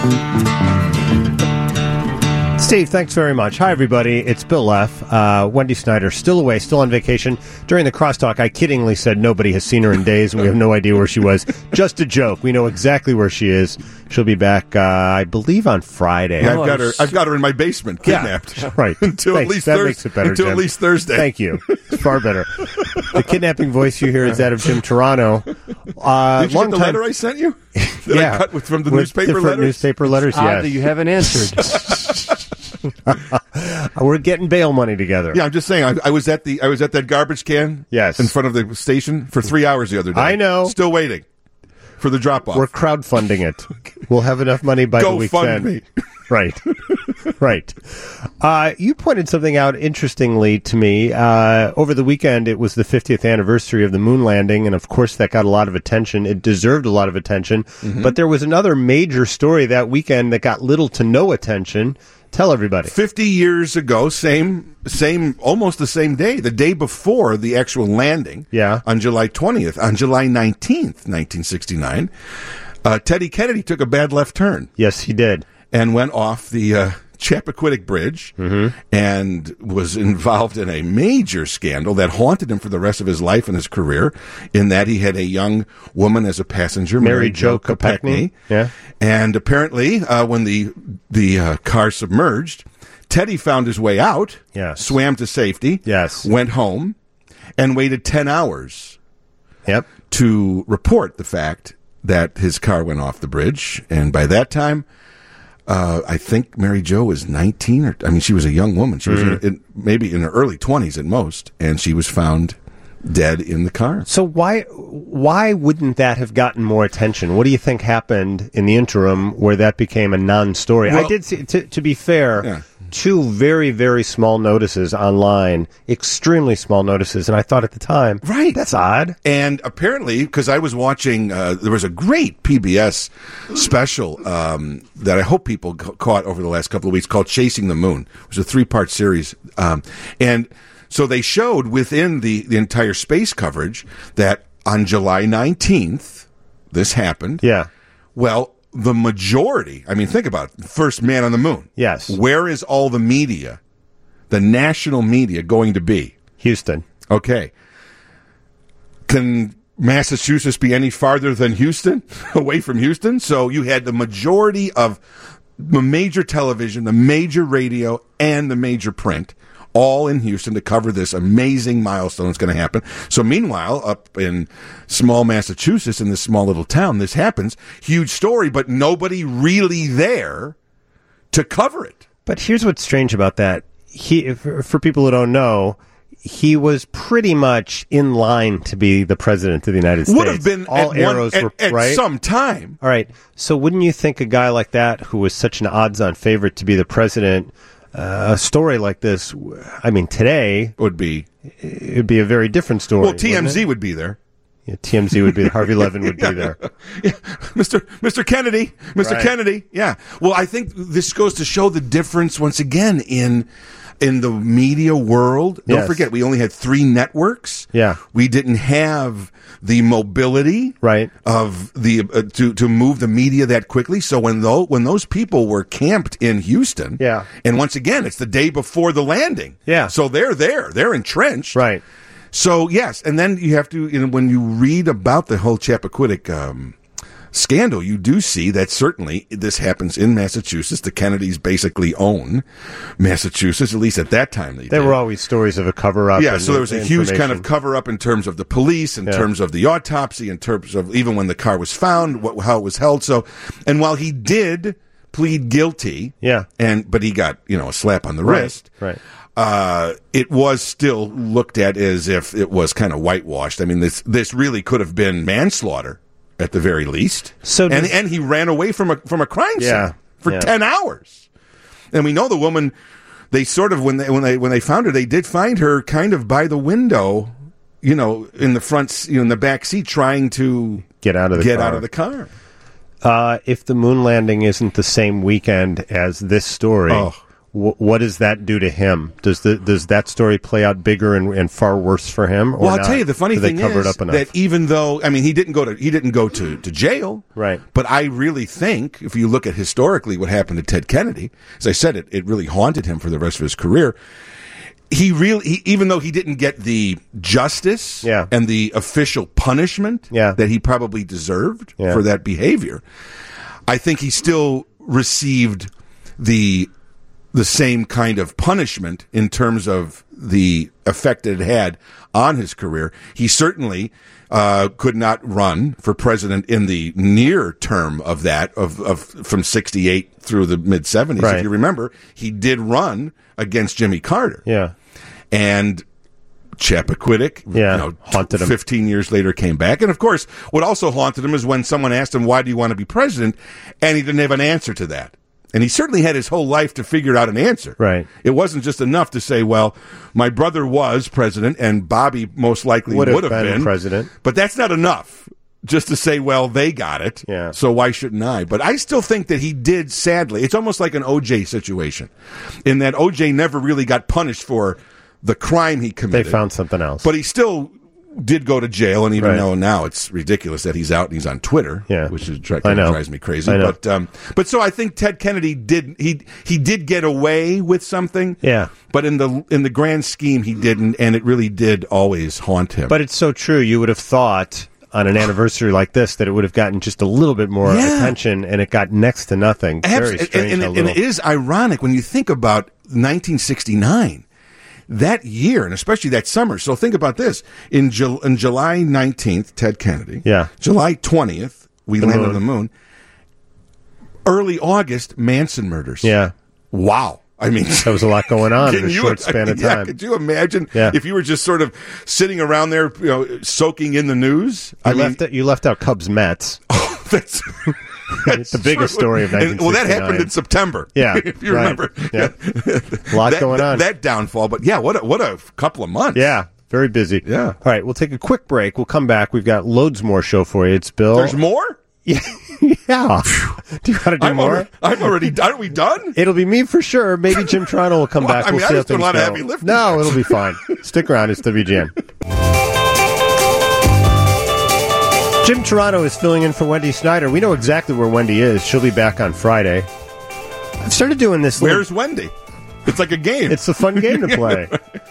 Steve, thanks very much. Hi, everybody. It's Bill F. Wendy Snyder, still away, still on vacation. During the crosstalk, I kiddingly said nobody has seen her in days, and we have no idea where she was. Just a joke. We know exactly where she is. She'll be back, I believe, on Friday. Yeah, I've got her in my basement, kidnapped. Yeah, right. until Thanks. at least that makes it better, until Jim. at least Thursday. Thank you. It's far better. The kidnapping voice you hear is that of Jim Turano. Did you get the letter I sent you? Yeah. I cut from the With newspaper different letters? newspaper letters, Odd yes. that you haven't answered. We're getting bail money together. Yeah, I'm just saying. I was at that garbage can. Yes. In front of the station for 3 hours the other day. I know. Still waiting for the drop off. We're crowdfunding it. We'll have enough money by the Go weekend. fund me. Right. Right. You pointed something out interestingly to me. Over the weekend, it was the 50th anniversary of the moon landing, and of course that got a lot of attention. It deserved a lot of attention. Mm-hmm. But there was another major story that weekend that got little to no attention. Tell everybody. 50 years ago, almost the same day, the day before the actual landing, on July 20th, on July 19th, 1969, Teddy Kennedy took a bad left turn. Yes, he did. And went off the Chappaquiddick Bridge and was involved in a major scandal that haunted him for the rest of his life and his career, in that he had a young woman as a passenger, Mary Jo Kopechne. Yeah. And apparently, when the car submerged, Teddy found his way out, swam to safety, went home, and waited 10 hours to report the fact that his car went off the bridge. And by that time, I think Mary Jo was 19, she was a young woman. She was maybe in her early 20s at most, and she was found dead in the car. So why wouldn't that have gotten more attention? What do you think happened in the interim where that became a non-story? Well, I did see, to be fair, two very, very small notices online, extremely small notices, and I thought at the time, right, that's odd. And apparently, because I was watching, there was a great PBS special that I hope people caught over the last couple of weeks called Chasing the Moon. It was a 3-part series. And so they showed within the entire space coverage that on July 19th, this happened. Yeah. Well, the majority, think about it, first man on the moon. Yes. Where is all the media, the national media, going to be? Houston. Okay. Can Massachusetts be any farther than Houston, away from Houston? So you had the majority of the major television, the major radio, and the major print all in Houston to cover this amazing milestone that's going to happen. So meanwhile, up in small Massachusetts, in this small little town, this happens. Huge story, but nobody really there to cover it. But here's what's strange about that. For people who don't know, he was pretty much in line to be the president of the United States. Would have been all arrows were right? some time. All right. So wouldn't you think a guy like that, who was such an odds-on favorite to be the president, a story like this, today it'd be a very different story. Well, TMZ would be there. Yeah, TMZ would be there. Harvey Levin would be there. Yeah. Mr. Kennedy. Right. Kennedy. Yeah. Well, I think this goes to show the difference once again in the media world. Don't forget, we only had 3 networks. Yeah. We didn't have the mobility of the to move the media that quickly. So when those people were camped in Houston, and once again, it's the day before the landing. Yeah. So they're there. They're entrenched. Right. So, yes, and then you have to, when you read about the whole Chappaquiddick scandal, you do see that certainly this happens in Massachusetts. The Kennedys basically own Massachusetts, at least at that time. There were always stories of a cover-up. Yeah, so there was a huge kind of cover-up in terms of the police, in terms of the autopsy, in terms of even when the car was found, how it was held. So, and while he did plead guilty, but he got, a slap on the wrist. Right. It was still looked at as if it was kind of whitewashed. This really could have been manslaughter at the very least. So and he ran away from a crime scene for 10 hours. And we know the woman. They sort of when they found her, they did find her kind of by the window, in the front, in the back seat, trying to get out of the car. If the moon landing isn't the same weekend as this story. what does that do to him? Does that story play out bigger and far worse for him? Or well, I'll tell you, the funny thing is that even though, I mean, he didn't go to jail, right? But I really think, if you look at historically what happened to Ted Kennedy, as I said, it really haunted him for the rest of his career. Even though he didn't get the justice and the official punishment that he probably deserved for that behavior, I think he still received the same kind of punishment in terms of the effect that it had on his career. He certainly could not run for president in the near term of that, of from 68 through the mid 70s. Right. If you remember, he did run against Jimmy Carter. Yeah. And Chappaquiddick, haunted him. 15 years later came back. And of course, what also haunted him is when someone asked him, why do you want to be president? And he didn't have an answer to that. And he certainly had his whole life to figure out an answer. Right. It wasn't just enough to say, well, my brother was president and Bobby most likely would have been president. But that's not enough just to say, well, they got it. Yeah. So why shouldn't I? But I still think that he did, sadly. It's almost like an O.J. situation in that O.J. never really got punished for the crime he committed. They found something else. But he still did go to jail, and even though now it's ridiculous that he's out and he's on Twitter, which drives me crazy. But so I think Ted Kennedy did get away with something. Yeah. But in the grand scheme, he didn't, and it really did always haunt him. But it's so true. You would have thought on an anniversary like this that it would have gotten just a little bit more attention, and it got next to nothing. Very strange. And it is ironic when you think about 1969. That year, and especially that summer. So think about this. In July 19th, Ted Kennedy. Yeah. July 20th, we landed on the moon. Early August, Manson murders. Yeah. Wow. I mean, there was a lot going on in a short span of time. Could you imagine if you were just sort of sitting around there, soaking in the news? You left out Cubs Mets. Oh, that's the biggest story of 1969. Well, that happened in September. Yeah, if you remember. Yeah, a lot going on. That downfall, but what a couple of months. Yeah, very busy. Yeah. All right, we'll take a quick break. We'll come back. We've got loads more show for you. It's Bill. There's more? Yeah. Yeah. Do you got to do more? I'm already done. Are we done? It'll be me for sure. Maybe Jim Toronto will come back. We'll see how things a lot of heavy lifting. No, it'll be fine. Stick around. It's WGN. Jim Toronto is filling in for Wendy Snyder. We know exactly where Wendy is. She'll be back on Friday. I've started doing this. Where's Wendy? It's like a game. It's a fun game to play.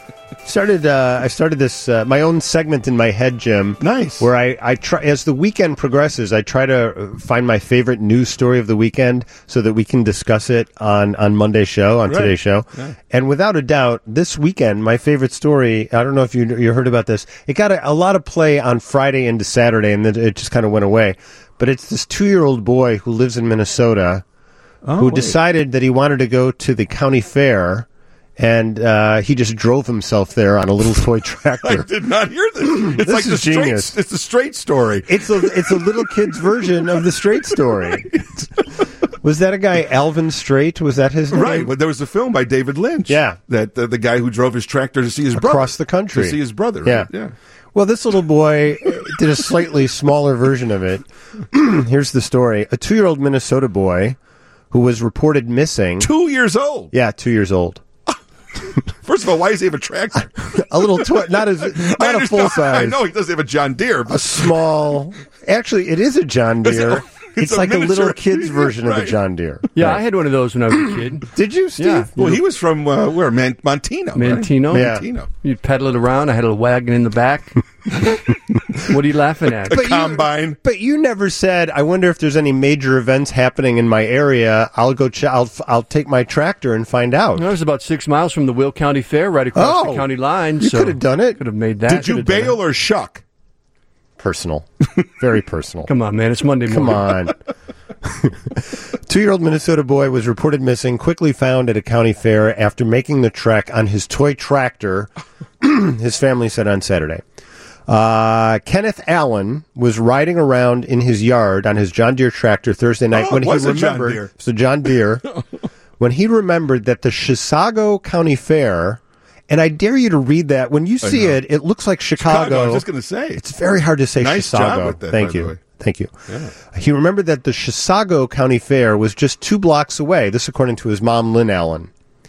I started this my own segment in my head, Jim. Nice. Where I try, as the weekend progresses, I try to find my favorite news story of the weekend so that we can discuss it on Monday's show, on today's show. Yeah. And without a doubt, this weekend, my favorite story, I don't know if you heard about this, it got a lot of play on Friday into Saturday, and then it just kind of went away. But it's this 2-year-old boy who lives in Minnesota who decided that he wanted to go to the county fair. And he just drove himself there on a little toy tractor. I did not hear this. It's this like is genius. It's the straight story. It's a little kid's version of the straight story. Was that a guy, Alvin Straight? Was that his name? Right. Well, there was a film by David Lynch. Yeah. That the guy who drove his tractor to see his brother. Across the country. To see his brother. Right? Yeah. Well, this little boy did a slightly smaller version of it. Here's the story. A 2-year-old Minnesota boy who was reported missing. 2 years old? Yeah, 2 years old. First of all, why does he have a tractor? A little toy, not a full size. I know he doesn't have a John Deere. But a small. Actually, it is a John Deere. It's like a little kid's version of a John Deere. Yeah, I had one of those when I was a kid. Did you, Steve? Yeah. Well, he was from where? Montino. Mantino. Right? Yeah. You'd pedal it around. I had a wagon in the back. What are you laughing at? The combine. But you never said, I wonder if there's any major events happening in my area. I'll go. I'll take my tractor and find out. I was about 6 miles from the Will County Fair, right across the county line. You could have done it. Could have made that. Did you bail or shuck? Personal. Very personal. Come on, man. It's Monday morning. Come on. 2-year-old Minnesota boy was reported missing, quickly found at a county fair after making the trek on his toy tractor, his family said on Saturday. Kenneth Allen was riding around in his yard on his John Deere tractor Thursday night when he remembered it was a John Deere when he remembered that the Chisago County Fair, and I dare you to read that. When you see it, it looks like Chicago. I was just going to say. It's very hard to say nice Chisago. Job with that, Thank you. Thank you. Yeah. He remembered that the Chisago County Fair was just 2 blocks away. This according to his mom, Lynn Allen.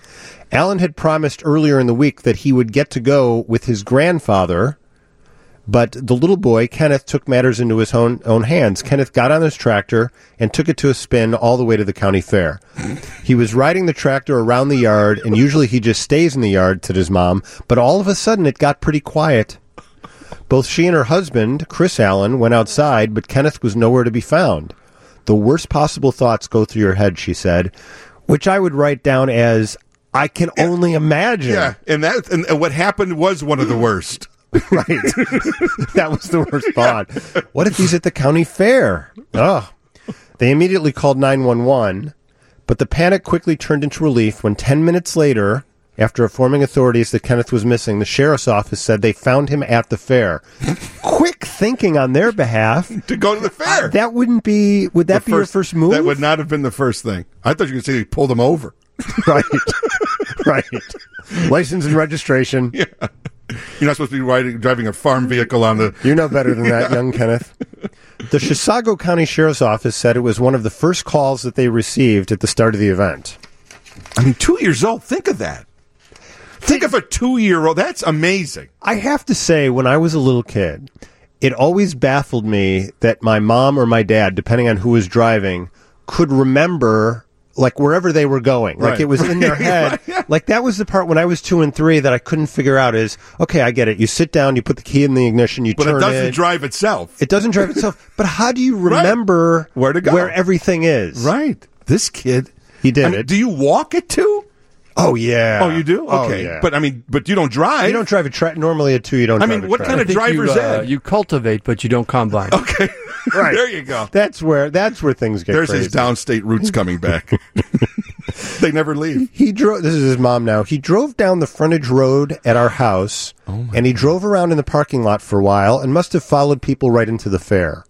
Alan had promised earlier in the week that he would get to go with his grandfather, but the little boy, Kenneth, took matters into his own hands. Kenneth got on his tractor and took it to a spin all the way to the county fair. He was riding the tractor around the yard, and usually he just stays in the yard, said his mom, but all of a sudden it got pretty quiet. Both she and her husband, Chris Allen, went outside, but Kenneth was nowhere to be found. The worst possible thoughts go through your head, she said, which I would write down as, I can only imagine. Yeah, and what happened was one of the worst. Right. That was the worst thought. What if he's at the county fair? Oh. They immediately called 911, but the panic quickly turned into relief when 10 minutes later, after informing authorities that Kenneth was missing, the sheriff's office said they found him at the fair. Quick thinking on their behalf. To go to the fair. That wouldn't be, would that be your first move? That would not have been the first thing. I thought you were going to say they pulled him over. Right. Right. License and registration. Yeah. You're not supposed to be driving a farm vehicle on the... You know better than that, young Kenneth. The Chisago County Sheriff's Office said it was one of the first calls that they received at the start of the event. I mean, 2 years old. Think of that. Think of a 2-year-old. That's amazing. I have to say, when I was a little kid, it always baffled me that my mom or my dad, depending on who was driving, could remember... like wherever they were going. Like right. It was in their head. Right, yeah. Like that was the part when I was 2 and 3 that I couldn't figure out is, okay, I get it. You sit down, you put the key in the ignition, you turn it. But it doesn't drive itself. It doesn't drive itself. But how do you remember where to go? Where everything is? Right. This kid. He did it. Do you walk at 2? Oh, yeah. Oh, you do? Okay. Oh, yeah. But you don't drive. You don't drive a normally at 2, you don't drive a I mean, what kind of driver's ed? You cultivate, but you don't combine. Okay. Right. There you go. That's where things get There's crazy. his downstate roots coming back. They never leave. He drove. This is his mom now. He drove down the frontage road at our house, and he drove around in the parking lot for a while and must have followed people right into the fair.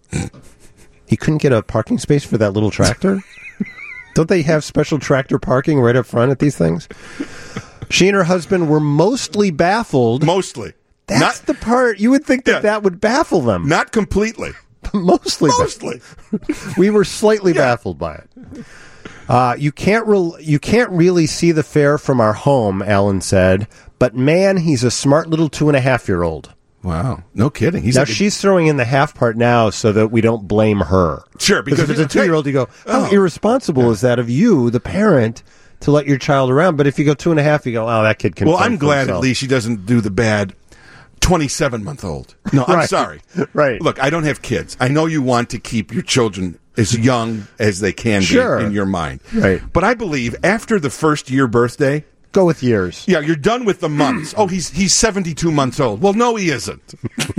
He couldn't get a parking space for that little tractor? Don't they have special tractor parking right up front at these things? She and her husband were mostly baffled. Mostly. That's the part. You would think that would baffle them. Not completely. Mostly. We were slightly baffled by it. You can't really see the fair from our home, Alan said, but man, he's a smart little 2.5-year-old. Wow. No kidding. She's throwing in the half part now so that we don't blame her. Sure. Because if it's a 2-year-old, you go, how irresponsible is that of you, the parent, to let your child around? But if you go 2.5, you go, oh, that kid can. Well, I'm glad at least she doesn't do the bad 27-month-old. No, I'm sorry. Right. Look, I don't have kids. I know you want to keep your children as young as they can be in your mind. Right. But I believe after the first year birthday... Go with years. Yeah, you're done with the months. Oh, he's 72 months old. Well, no, he isn't.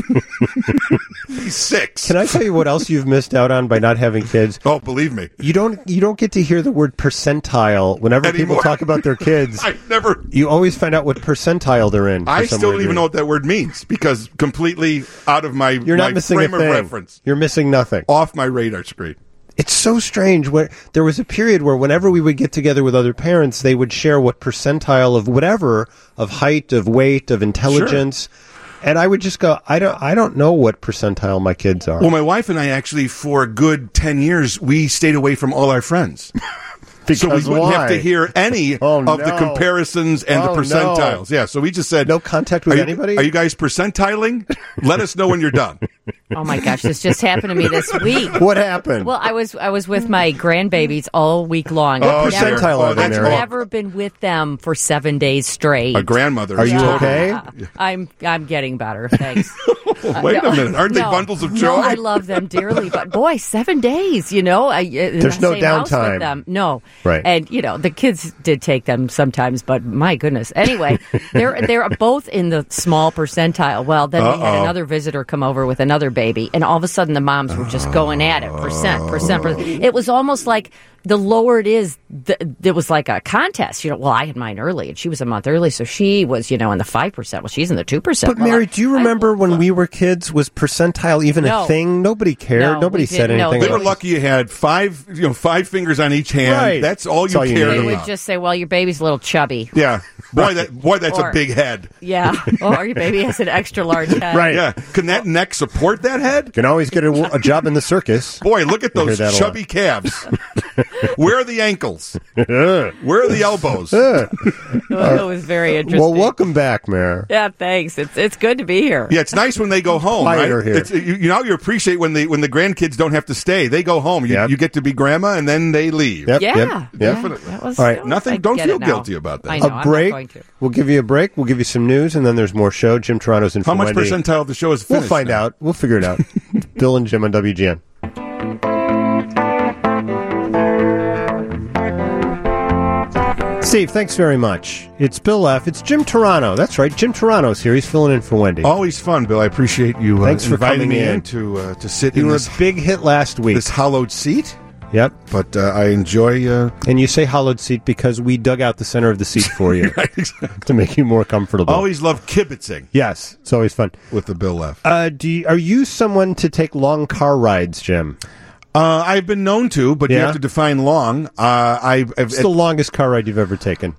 He's 6. Can I tell you what else you've missed out on by not having kids? Oh, believe me. You don't get to hear the word percentile whenever people talk about their kids. I never. You always find out what percentile they're in. I still don't even know what that word means because completely out of my You're not missing frame a thing. of reference. You're missing nothing. Off my radar screen. It's so strange. There was a period where whenever we would get together with other parents, they would share what percentile of whatever, of height, of weight, of intelligence. Sure. And I would just go, I don't know what percentile my kids are. Well, my wife and I actually, for a good 10 years, we stayed away from all our friends. So we wouldn't have to hear any of the comparisons and the percentiles. No. Yeah, so we just said... No contact with anybody? Are you guys percentiling? Let us know when you're done. Oh, my gosh, this just happened to me this week. What happened? Well, I was with my grandbabies all week long. What percentile are they, Mary? I've never been with them for 7 days straight. A grandmother. Are you okay? I'm getting better, thanks. Wait a minute. Aren't they bundles of joy? No, I love them dearly, but boy, 7 days, There's no downtime. With them. No. Right. And, the kids did take them sometimes, but my goodness. Anyway, they're both in the small percentile. Well, then we had another visitor come over with another baby, and all of a sudden the moms were just going at it, percent. It was almost like the lower it is, it was like a contest. Well, I had mine early, and she was a month early, so she was, in the 5%. Well, she's in the 2%. But, Mary, do you remember when we were kids, was percentile even a thing? Nobody cared. No, Nobody said anything. They were lucky you had 5 fingers on each hand. Right. That's all you cared about. They would just say, well, your baby's a little chubby. Yeah. Boy, that's a big head. Yeah. Or your baby has an extra large head. Right. Yeah. Can that neck support that head? Can always get a job in the circus. Boy, look at those chubby calves. Where are the ankles? Where are the elbows? It was very interesting. Well, welcome back, Mayor. Yeah, thanks. It's good to be here. Yeah, it's nice when they go home, right? Here. You appreciate when the grandkids don't have to stay. They go home. You get to be grandma, and then they leave. Yep. Yeah. Definitely. All right. Nothing. Don't feel guilty about that. I know, a break. I'm not going to. We'll give you a break. We'll give you some news, and then there's more show. Jim Toronto's in. How much percentile of the show is finished? We'll find out. We'll figure it out. Bill and Jim on WGN. Steve, thanks very much. It's Bill F. It's Jim Toronto. That's right. Jim Toronto's here. He's filling in for Wendy. Always fun, Bill. I appreciate you Thanks for inviting coming me in to sit You in were this a big hit last week. this hollowed seat. Yep. But I enjoy... And you say hollowed seat because we dug out the center of the seat for you Right, exactly. to make you more comfortable. Always love kibitzing Yes. It's always fun. with the Bill F. Are you someone to take long car rides, Jim? I've been known to, but you have to define long. What's the longest car ride you've ever taken?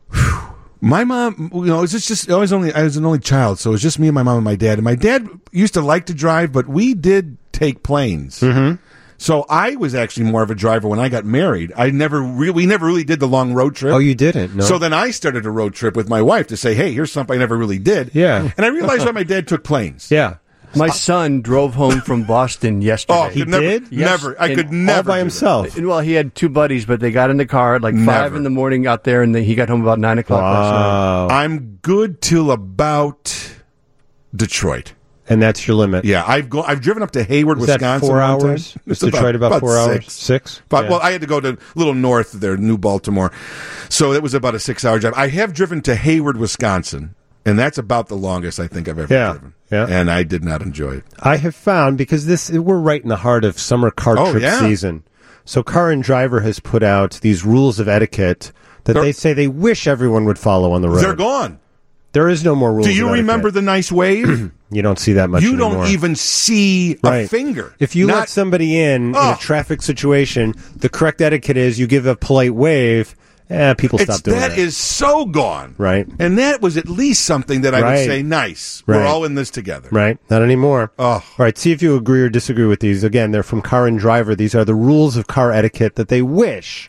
My mom, I was an only child, so it was just me and my mom and my dad. And my dad used to like to drive, but we did take planes. Mm-hmm. So I was actually more of a driver when I got married. We never really did the long road trip. Oh, you didn't? No. So then I started a road trip with my wife to say, hey, here's something I never really did. Yeah. And I realized why my dad took planes. Yeah. My son drove home from Boston yesterday. Oh, He never, did? Never. I could All never. by do himself. Well, he had two buddies, but they got in the car at like 5 in the morning out there, and he got home about 9 o'clock last night. Wow. that. I'm good till about Detroit. And that's your limit. Yeah, I've driven up to Hayward, Is Wisconsin. that 4 one time. hours? Is Detroit about 4 hours? 6? But Yeah. well, I had to go to a little north there, New Baltimore, so it was about a 6-hour drive. I have driven to Hayward, Wisconsin, and that's about the longest I think I've ever driven. Yeah. And I did not enjoy it. I have found, because we're right in the heart of summer car trip season. So Car and Driver has put out these rules of etiquette that they say they wish everyone would follow on the road. They're gone. There is no more rules. Do you remember the nice wave? You don't see that much You anymore. don't even see a finger. If you let somebody in a traffic situation, the correct etiquette is you give a polite wave. People stop doing that. That is so gone. Right. And that was at least something that I would say, nice. Right. We're all in this together. Right. Not anymore. Oh. All right. See if you agree or disagree with these. Again, they're from Car and Driver. These are the rules of car etiquette that they wish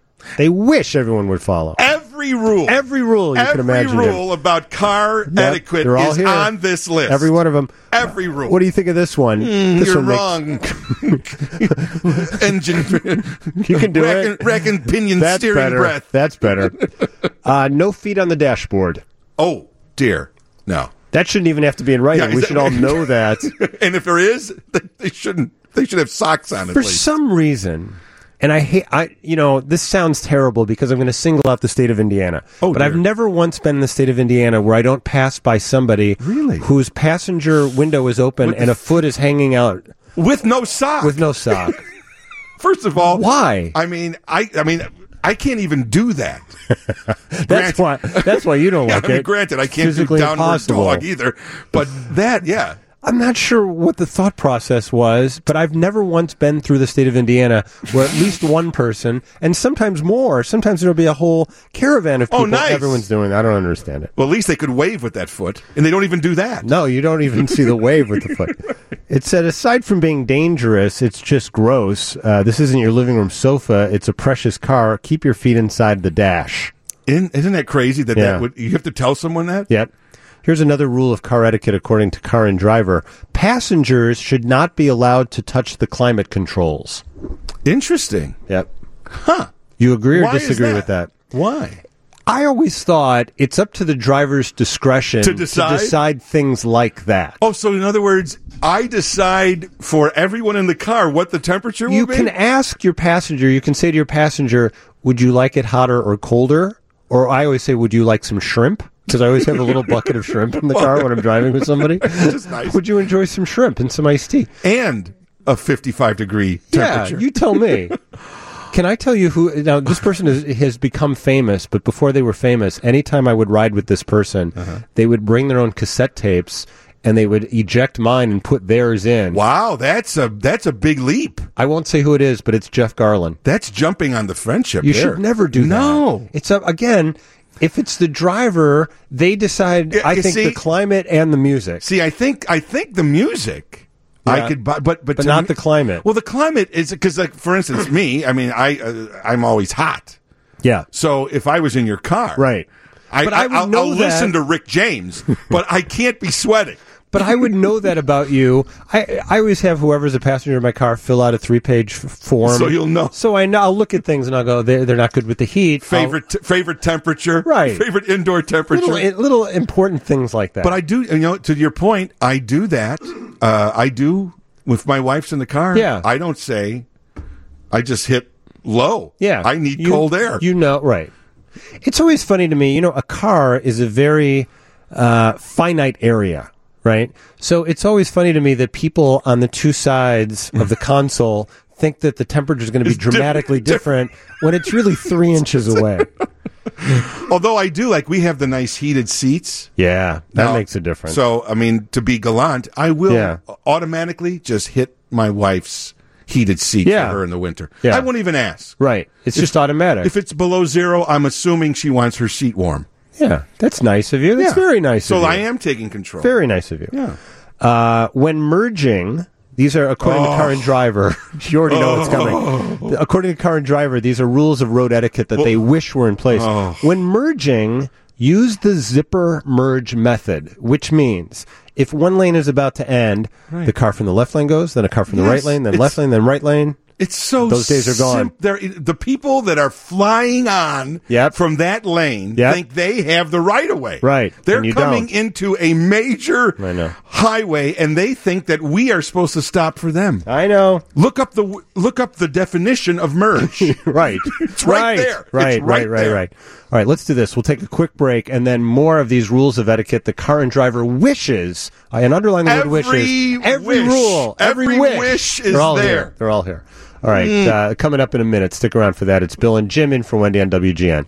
everyone would follow. Every rule you can imagine. Every rule about car etiquette all is here. on this list. Every one of them. Every rule. What do you think of this one? You're wrong. Engine. You can do it. Rack and pinion That's steering better. breath. That's better. No feet on the dashboard. Oh, dear. No. That shouldn't even have to be in writing. We should all know that. And if there is, they shouldn't. They should have socks on. For some reason, and this sounds terrible because I'm going to single out the state of Indiana. Oh, but dear. I've never once been in the state of Indiana where I don't pass by somebody whose passenger window is open and a foot is hanging out with no sock. With no sock. First of all, why? I mean, I can't even do that. That's why you don't like it. Granted, I can't Physically do downward impossible. dog either. But that, yeah. I'm not sure what the thought process was, but I've never once been through the state of Indiana where at least one person, and sometimes more, sometimes there'll be a whole caravan of people. Nice. Everyone's doing that. I don't understand it. Well, at least they could wave with that foot, and they don't even do that. No, you don't even see the wave with the foot. It said, aside from being dangerous, it's just gross. This isn't your living room sofa. It's a precious car. Keep your feet inside the dash. Isn't that crazy that you have to tell someone that? Yep. Here's another rule of car etiquette according to Car and Driver. Passengers should not be allowed to touch the climate controls. Interesting. Yep. Huh. You agree or Why disagree is with that? Why? I always thought it's up to the driver's discretion to decide things like that. Oh, so in other words, I decide for everyone in the car what the temperature will be? You can ask your passenger, you can say to your passenger, would you like it hotter or colder? Or I always say, would you like some shrimp? Because I always have a little bucket of shrimp in the car when I'm driving with somebody. Just nice. Would you enjoy some shrimp and some iced tea? And a 55-degree temperature. Yeah, you tell me. Can I tell you who... Now, this person has become famous, but before they were famous, anytime I would ride with this person, they would bring their own cassette tapes, and they would eject mine and put theirs in. Wow, that's a big leap. I won't say who it is, but it's Jeff Garland. That's jumping on the friendship You there. should never do that. No. It's up again... If it's the driver, they decide, I think, the climate and the music. See, I think the music, Yeah. I could buy, but not the climate. Well, the climate is because, like, for instance, me. I mean, I'm always hot. Yeah. So if I was in your car, right, I'll listen to Rick James, but I can't be sweating. But I would know that about you. I always have whoever's a passenger in my car fill out a 3-page form. So you'll know. So I know. I'll look at things and I'll go, they're not good with the heat. Favorite temperature. Right. Favorite indoor temperature. Little important things like that. But I do, to your point, I do that. I do with my wife's in the car. Yeah. I don't say, I just hit low. Yeah. I need cold air. Right. It's always funny to me, a car is a very finite area. Right? So it's always funny to me that people on the two sides of the console think that the temperature is going to be dramatically different when it's really 3 inches away. Although I do, we have the nice heated seats. Yeah, that makes a difference. So, I mean, to be gallant, I will automatically just hit my wife's heated seat for her in the winter. Yeah. I won't even ask. Right. It's just automatic. If it's below 0, I'm assuming she wants her seat warm. Yeah, that's nice of you. That's very nice of you. So I am taking control. Very nice of you. Yeah. When merging, these are, according to Car and Driver, you already know what's coming. According to Car and Driver, these are rules of road etiquette that they wish were in place. When merging, use the zipper merge method, which means if one lane is about to end, the car from the left lane goes, then a car from the right lane, then left lane, then right lane. It's so those days are gone. The people that are flying on from that lane think they have the right of way. Right. They're coming into a major highway, and they think that we are supposed to stop for them. I know. Look up the definition of merge. Right. It's right there. Right. All right, let's do this. We'll take a quick break, and then more of these rules of etiquette the Car and Driver wishes. And underline the word wishes. Every rule. Every wish is there. Here. They're all here. All right, coming up in a minute. Stick around for that. It's Bill and Jim in for Wendy on WGN.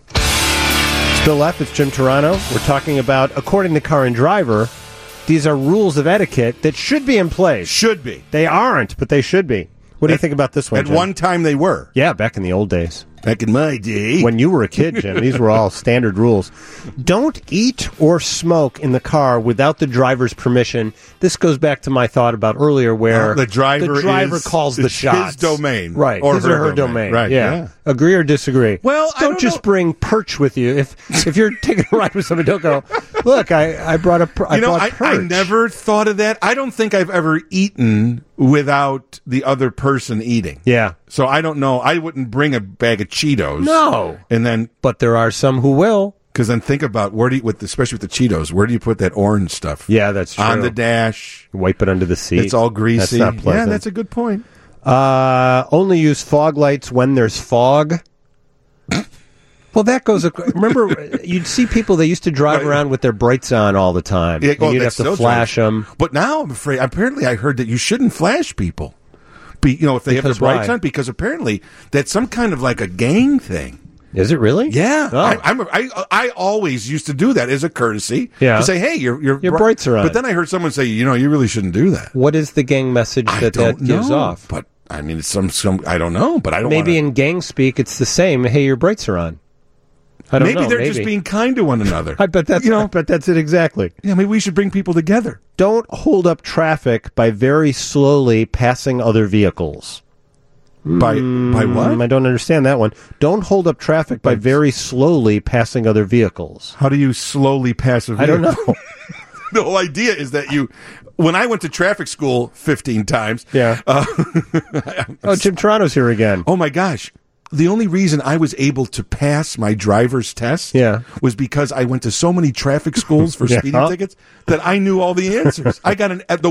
It's Bill F. It's Jim Turano. We're talking about, according to Car and Driver, these are rules of etiquette that should be in place. Should be. They aren't, but they should be. What do you think about this one, Jim? At one time they were. Yeah, back in the old days. Back in my day. When you were a kid, Jim, these were all standard rules. Don't eat or smoke in the car without the driver's permission. This goes back to my thought about earlier where the driver calls the shots. His domain. Right. Or his or her domain. Right. Yeah. Agree or disagree? Well, don't just bring perch with you. If you're taking a ride with somebody, don't go, look, I brought perch. I never thought of that. I don't think I've ever eaten without the other person eating. Yeah. So I don't know. I wouldn't bring a bag of Cheetos. No. And then, but there are some who will. Because then think about especially with the Cheetos, where do you put that orange stuff? Yeah, that's true. On the dash. Wipe it under the seat. It's all greasy. That's not pleasant. Yeah, that's a good point. Only use fog lights when there's fog. Well, that goes. Remember, you'd see people. They used to drive around with their brights on all the time. Yeah, you'd have to flash them. But now I'm afraid. Apparently, I heard that you shouldn't flash people. If they have their brights on, because apparently that's some kind of like a gang thing. Is it really? Yeah, oh. I always used to do that as a courtesy. Yeah. To say, hey, your brights are on. But then I heard someone say, you really shouldn't do that. What is the gang message that gives off? But I mean, it's some I don't know. But I don't. Maybe in gang speak, it's the same. Hey, your brights are on. I don't know. Maybe they're just being kind to one another. I bet that's that's it exactly. Yeah, maybe we should bring people together. Don't hold up traffic by very slowly passing other vehicles. By what? I don't understand that one. Don't hold up traffic by very slowly passing other vehicles. How do you slowly pass a vehicle? I don't know. The whole idea is that when I went to traffic school 15 times. Yeah. Jim Toronto's here again. Oh my gosh. The only reason I was able to pass my driver's test was because I went to so many traffic schools for speeding tickets that I knew all the answers. I got I got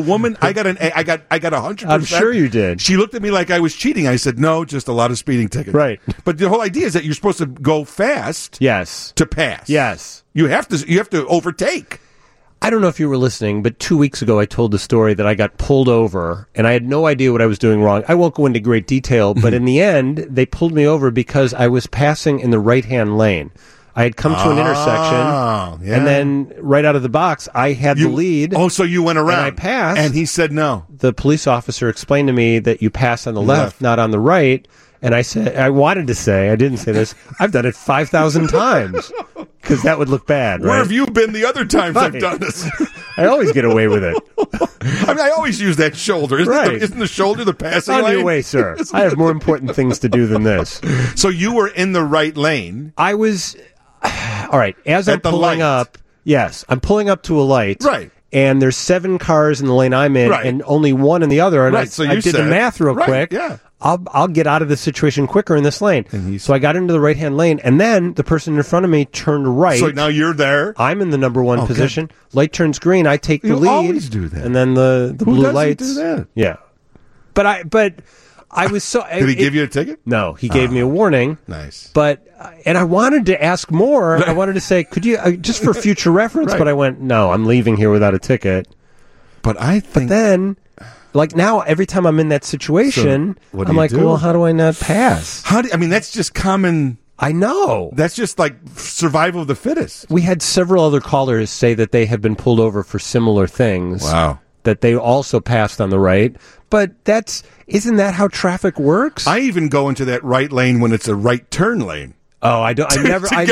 100%. I'm sure you did. She looked at me like I was cheating. I said, no, just a lot of speeding tickets. Right. But the whole idea is that you're supposed to go fast. Yes. To pass. Yes. You have to overtake. I don't know if you were listening, but 2 weeks ago I told the story that I got pulled over, and I had no idea what I was doing wrong. I won't go into great detail, but in the end, they pulled me over because I was passing in the right-hand lane. I had come to an intersection, and then right out of the box, I had the lead. Oh, so you went around. And I passed. And he said no. The police officer explained to me that you pass on the left, not on the right. And I said, I wanted to say, I didn't say this, I've done it 5,000 times. because that would look bad, right? Where have you been the other times I've done this? I always get away with it. I mean, I always use that shoulder. Isn't the shoulder the passing lane? On your way, sir. I have more important things to do than this. So you were in the right lane. I was... All right, as I'm pulling up... Yes, I'm pulling up to a light. Right. And there's 7 cars in the lane I'm in, and only 1 in the other. And I did the math real quick. Yeah. I'll get out of this situation quicker in this lane. So I got into the right-hand lane, and then the person in front of me turned right. So now you're there. I'm in the number 1 position. Good. Light turns green. I take the lead. You always do that. And then the blue lights. Do that? Yeah. But I was so... Did he give you a ticket? No, he gave me a warning. Nice. But, and I wanted to ask more. I wanted to say, could you, just for future reference, but I went, no, I'm leaving here without a ticket. But then, like now, every time I'm in that situation, I'm like, well, how do I not pass? That's just common... I know. That's just like survival of the fittest. We had several other callers say that they had been pulled over for similar things. Wow. That they also passed on the right. But isn't that how traffic works? I even go into that right lane when it's a right turn lane. Oh, I don't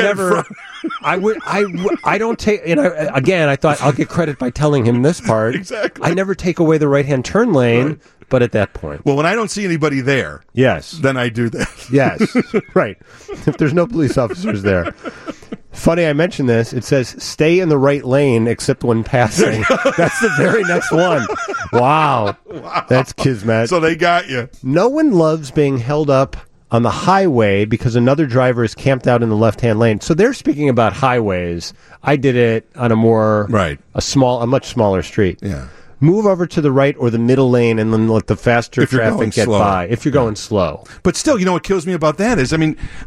take, again, I thought I'll get credit by telling him this part. Exactly. I never take away the right-hand turn lane, but at that point. Well, when I don't see anybody there. Yes. Then I do that. Yes. Right. If there's no police officers there. Funny I mentioned this. It says, stay in the right lane except when passing. That's the very next one. Wow. That's kismet. So they got you. No one loves being held up on the highway because another driver is camped out in the left-hand lane. So they're speaking about highways. I did it on a much smaller street. Yeah. Move over to the right or the middle lane and then let the faster traffic get by. If you're going slow. But still, what kills me about that is,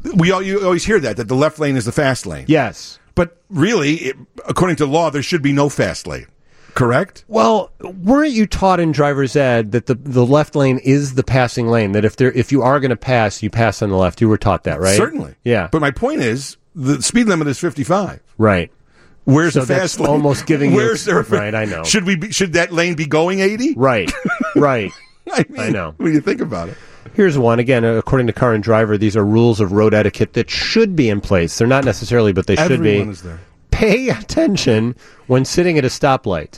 you always hear that the left lane is the fast lane. Yes. But really, according to law, there should be no fast lane. Correct? Well, weren't you taught in driver's ed that the left lane is the passing lane? That if you are going to pass, you pass on the left. You were taught that, right? Certainly. Yeah. But my point is, the speed limit is 55. Right. Where's the fast lane? Almost giving right, I know. Should that lane be going 80? Right. Right. I know. When you think about it. Here's one. Again, according to Car and Driver, these are rules of road etiquette that should be in place. They're not necessarily, but they should be. Everyone is there. Pay attention when sitting at a stoplight.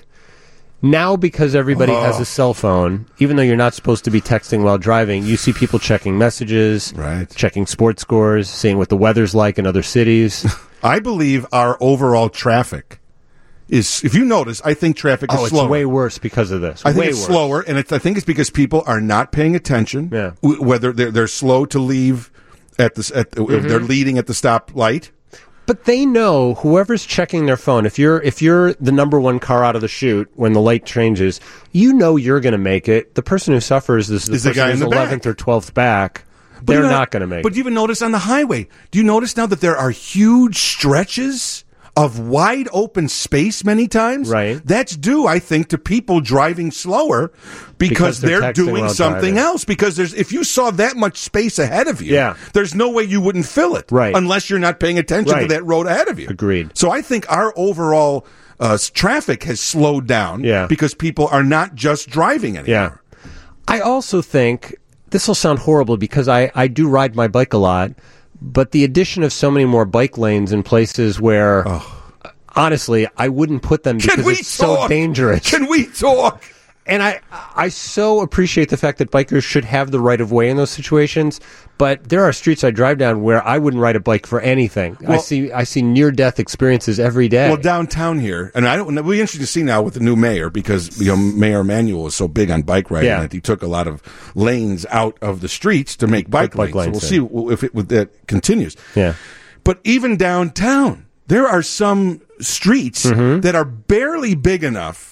Now, because everybody has a cell phone, even though you're not supposed to be texting while driving, you see people checking messages, checking sports scores, seeing what the weather's like in other cities. I believe our overall traffic is, if you notice, I think traffic is slower. It's way worse because of this. I think it's slower, and I think it's because people are not paying attention. Yeah. Whether they're slow to leave they're leading at the stoplight. But they know whoever's checking their phone. If you're the number 1 car out of the chute when the light changes, you're going to make it. The person who suffers is the guy in the 11th or 12th back. They're not going to make it. But you even notice on the highway, do you notice now that there are huge stretches of wide open space many times? Right. That's due, I think, to people driving slower because they're doing something else. Because if you saw that much space ahead of you, there's no way you wouldn't fill it. Right. Unless you're not paying attention to that road ahead of you. Agreed. So I think our overall traffic has slowed down because people are not just driving anymore. Yeah. I also think, this will sound horrible because I do ride my bike a lot, but the addition of so many more bike lanes in places where, honestly, I wouldn't put them because it's so dangerous. Can we talk? And I so appreciate the fact that bikers should have the right of way in those situations, but there are streets I drive down where I wouldn't ride a bike for anything. Well, I see near death experiences every day. Well, downtown here, and it'll be interesting to see now with the new mayor because Mayor Emanuel is so big on bike riding that he took a lot of lanes out of the streets to make bike lanes. So we'll see if that continues. Yeah, but even downtown, there are some streets that are barely big enough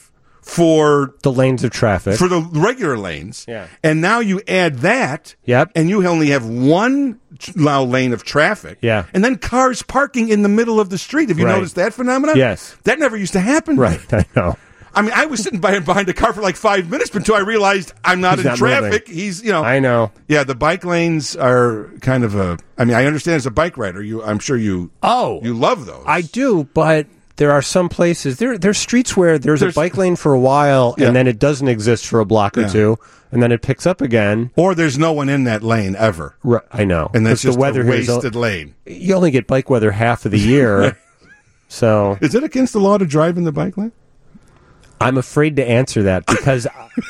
for the lanes of traffic, for the regular lanes. Yeah. And now you add that, and you only have one lane of traffic. Yeah. And then cars parking in the middle of the street. Have you noticed that phenomenon? Yes. That never used to happen. Right, I know. I mean, I was sitting behind a car for like 5 minutes until I realized I'm not in traffic. Moving. I know. Yeah, the bike lanes are kind of I understand as a bike rider, I'm sure you love those. I do, but there are some places, there's streets where there's a bike lane for a while, and then it doesn't exist for a block or two, and then it picks up again. Or there's no one in that lane ever. Right, I know. And that's just a wasted lane. You only get bike weather half of the year. So, is it against the law to drive in the bike lane? I'm afraid to answer that because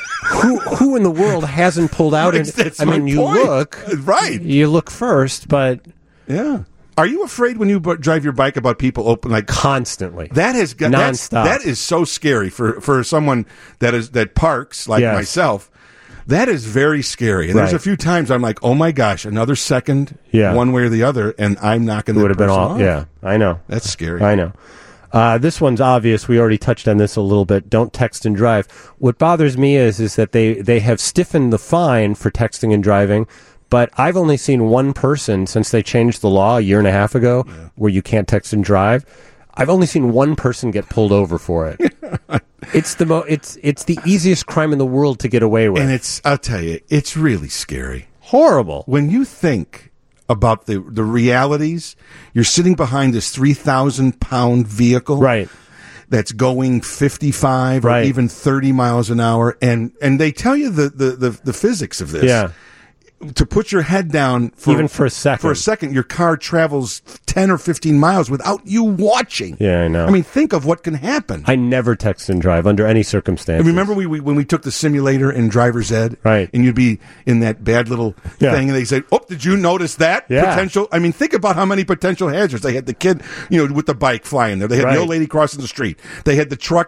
who in the world hasn't pulled out? You look right. You look first, but yeah. Are you afraid when you drive your bike about people constantly? That has got nonstop. That is so scary for someone that parks like myself. That is very scary. And there's a few times I'm like, oh my gosh, another second, one way or the other, and I'm knocking the person off. Yeah, I know. That's scary. I know. This one's obvious. We already touched on this a little bit. Don't text and drive. What bothers me is that they have stiffened the fine for texting and driving, but I've only seen one person since they changed the law a year and a half ago where you can't text and drive. I've only seen one person get pulled over for it. It's the easiest crime in the world to get away with. And I'll tell you, it's really scary. Horrible. When you think about the realities, you're sitting behind this 3,000-pound vehicle. Right. That's going 55 or even 30 miles an hour. And they tell you the physics of this. Yeah. To put your head down even for a second. For a second, your car travels 10 or 15 miles without you watching. Yeah, I know. I mean, think of what can happen. I never text and drive under any circumstances. And remember when we took the simulator in driver's ed? Right. And you'd be in that bad little thing, and they say, oh, did you notice that potential? I mean, think about how many potential hazards. They had the kid, with the bike flying there. They had the old lady crossing the street. They had the truck,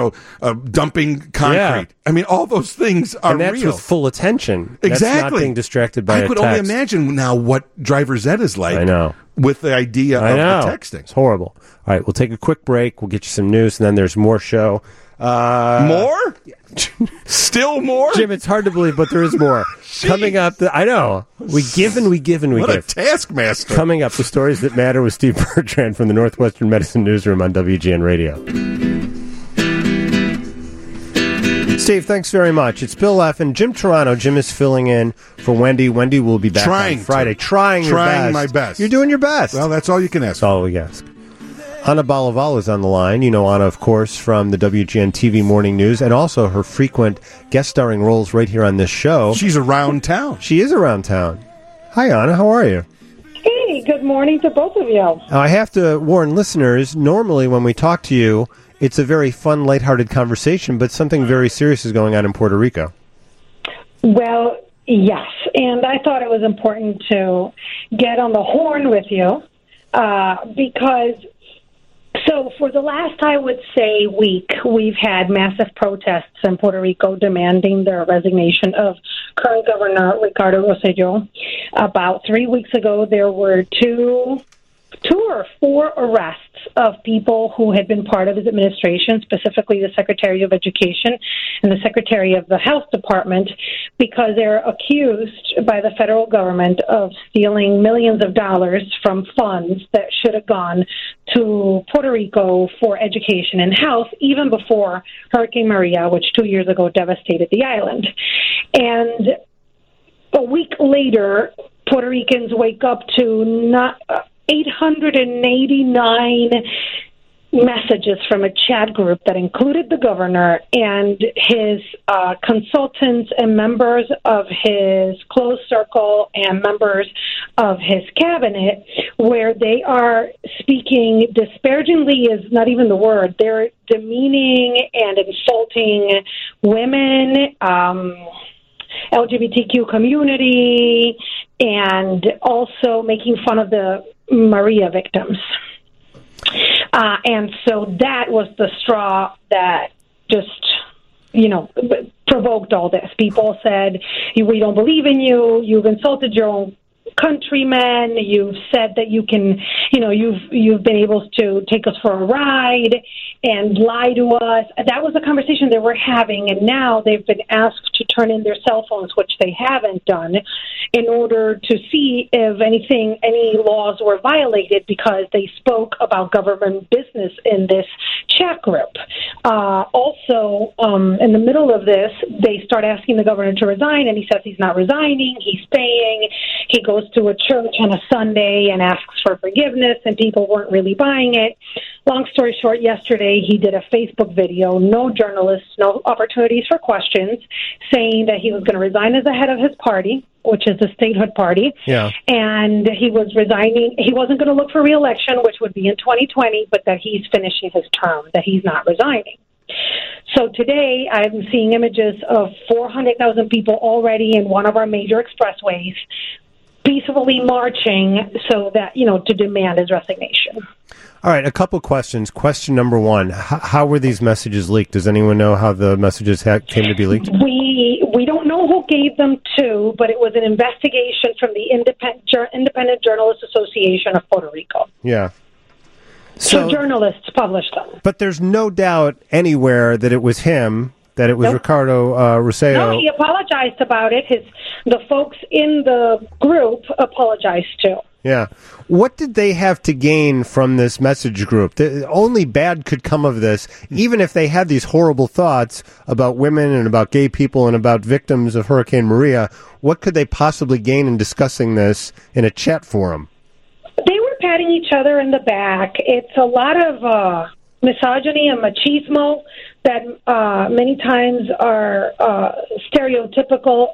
dumping concrete. Yeah. I mean, all those things are real. And that's with full attention. Exactly. That's not being distracted by I could only imagine now what driver's ed is like. I know. With the idea of the texting. It's horrible. All right, we'll take a quick break. We'll get you some news, and then there's more show. More? Still more? Jim, it's hard to believe, but there is more. Coming up, I know. We give and we give and we give. What a taskmaster. Coming up, the stories that matter with Steve Bertrand from the Northwestern Medicine Newsroom on WGN Radio. Steve, thanks very much. It's Bill F. and Jim Toronto. Jim is filling in for Wendy. Wendy will be back on Friday. Trying my best. You're doing your best. Well, that's all you can ask. That's all we ask. Anna Balaval is on the line. You know Anna, of course, from the WGN TV Morning News and also her frequent guest starring roles right here on this show. She's around town. She is around town. Hi, Anna. How are you? Hey, good morning to both of you. I have to warn listeners, normally when we talk to you, it's a very fun, lighthearted conversation, but something very serious is going on in Puerto Rico. Well, yes, and I thought it was important to get on the horn with you because, so for the last, I would say, week, we've had massive protests in Puerto Rico demanding the resignation of current Governor Ricardo Rosselló. About 3 weeks ago, there were two or four arrests of people who had been part of his administration, specifically the Secretary of Education and the Secretary of the Health Department, because they're accused by the federal government of stealing millions of dollars from funds that should have gone to Puerto Rico for education and health, even before Hurricane Maria, which 2 years ago devastated the island. And a week later, Puerto Ricans wake up to 889 messages from a chat group that included the governor and his consultants and members of his close circle and members of his cabinet, where they are speaking disparagingly is not even the word. They're demeaning and insulting women, LGBTQ community, and also making fun of the Maria victims. And so that was the straw that just, provoked all this. People said, we don't believe in you. You've insulted your own countrymen. You've said that you can, you've been able to take us for a ride and lie to us. That was the conversation they were having, and now they've been asked to turn in their cell phones, which they haven't done, in order to see if any laws were violated because they spoke about government business in this chat group. Also, in the middle of this, they start asking the governor to resign, and he says he's not resigning. He's staying. He goes goes to a church on a Sunday and asks for forgiveness, and people weren't really buying it. Long story short, yesterday he did a Facebook video, no journalists, no opportunities for questions, saying that he was going to resign as the head of his party, which is the statehood party. Yeah. And he was resigning. He wasn't going to look for re-election, which would be in 2020, but that he's finishing his term, that he's not resigning. So today I'm seeing images of 400,000 people already in one of our major expressways peacefully marching so that, to demand his resignation. All right, a couple questions. Question number one, how were these messages leaked? Does anyone know how the messages came to be leaked? We don't know who gave them to, but it was an investigation from the Independent Journalists Association of Puerto Rico. Yeah. So journalists published them. But there's no doubt anywhere that it was him, that it was Ricardo Rosselló. No, he apologized about it. The folks in the group apologized too. Yeah. What did they have to gain from this message group? Only bad could come of this, even if they had these horrible thoughts about women and about gay people and about victims of Hurricane Maria. What could they possibly gain in discussing this in a chat forum? They were patting each other in the back. It's a lot of misogyny and machismo that many times are stereotypical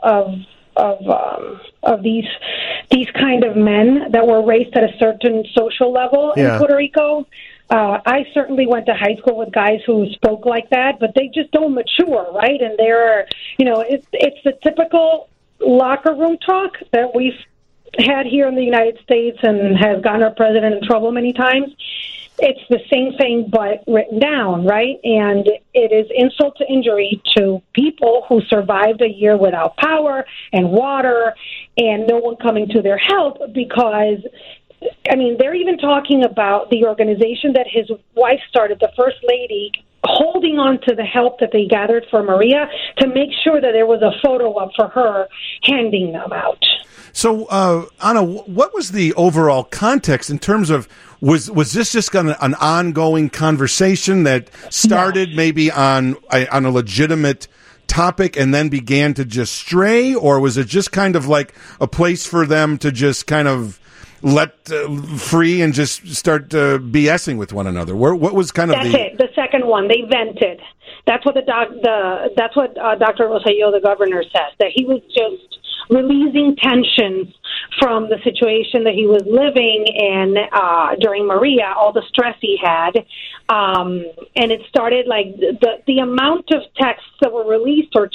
of these kind of men that were raised at a certain social level in Puerto Rico. I certainly went to high school with guys who spoke like that, but they just don't mature, right? And they're, it's the typical locker room talk that we've had here in the United States and has gotten our president in trouble many times. It's the same thing, but written down, right? And it is insult to injury to people who survived a year without power and water and no one coming to their help because, they're even talking about the organization that his wife started, the First Lady, holding on to the help that they gathered for Maria to make sure that there was a photo up for her handing them out. So, Ana, what was the overall context in terms of, was this just an ongoing conversation that started maybe on a legitimate topic and then began to just stray, or was it just kind of like a place for them to just kind of let free and just start BSing with one another? What was kind of That's it. The second one, they vented. That's what that's what Dr. Rosselló, the governor, says, that he was just releasing tensions from the situation that he was living in during Maria, all the stress he had. And it started like the amount of texts that were released or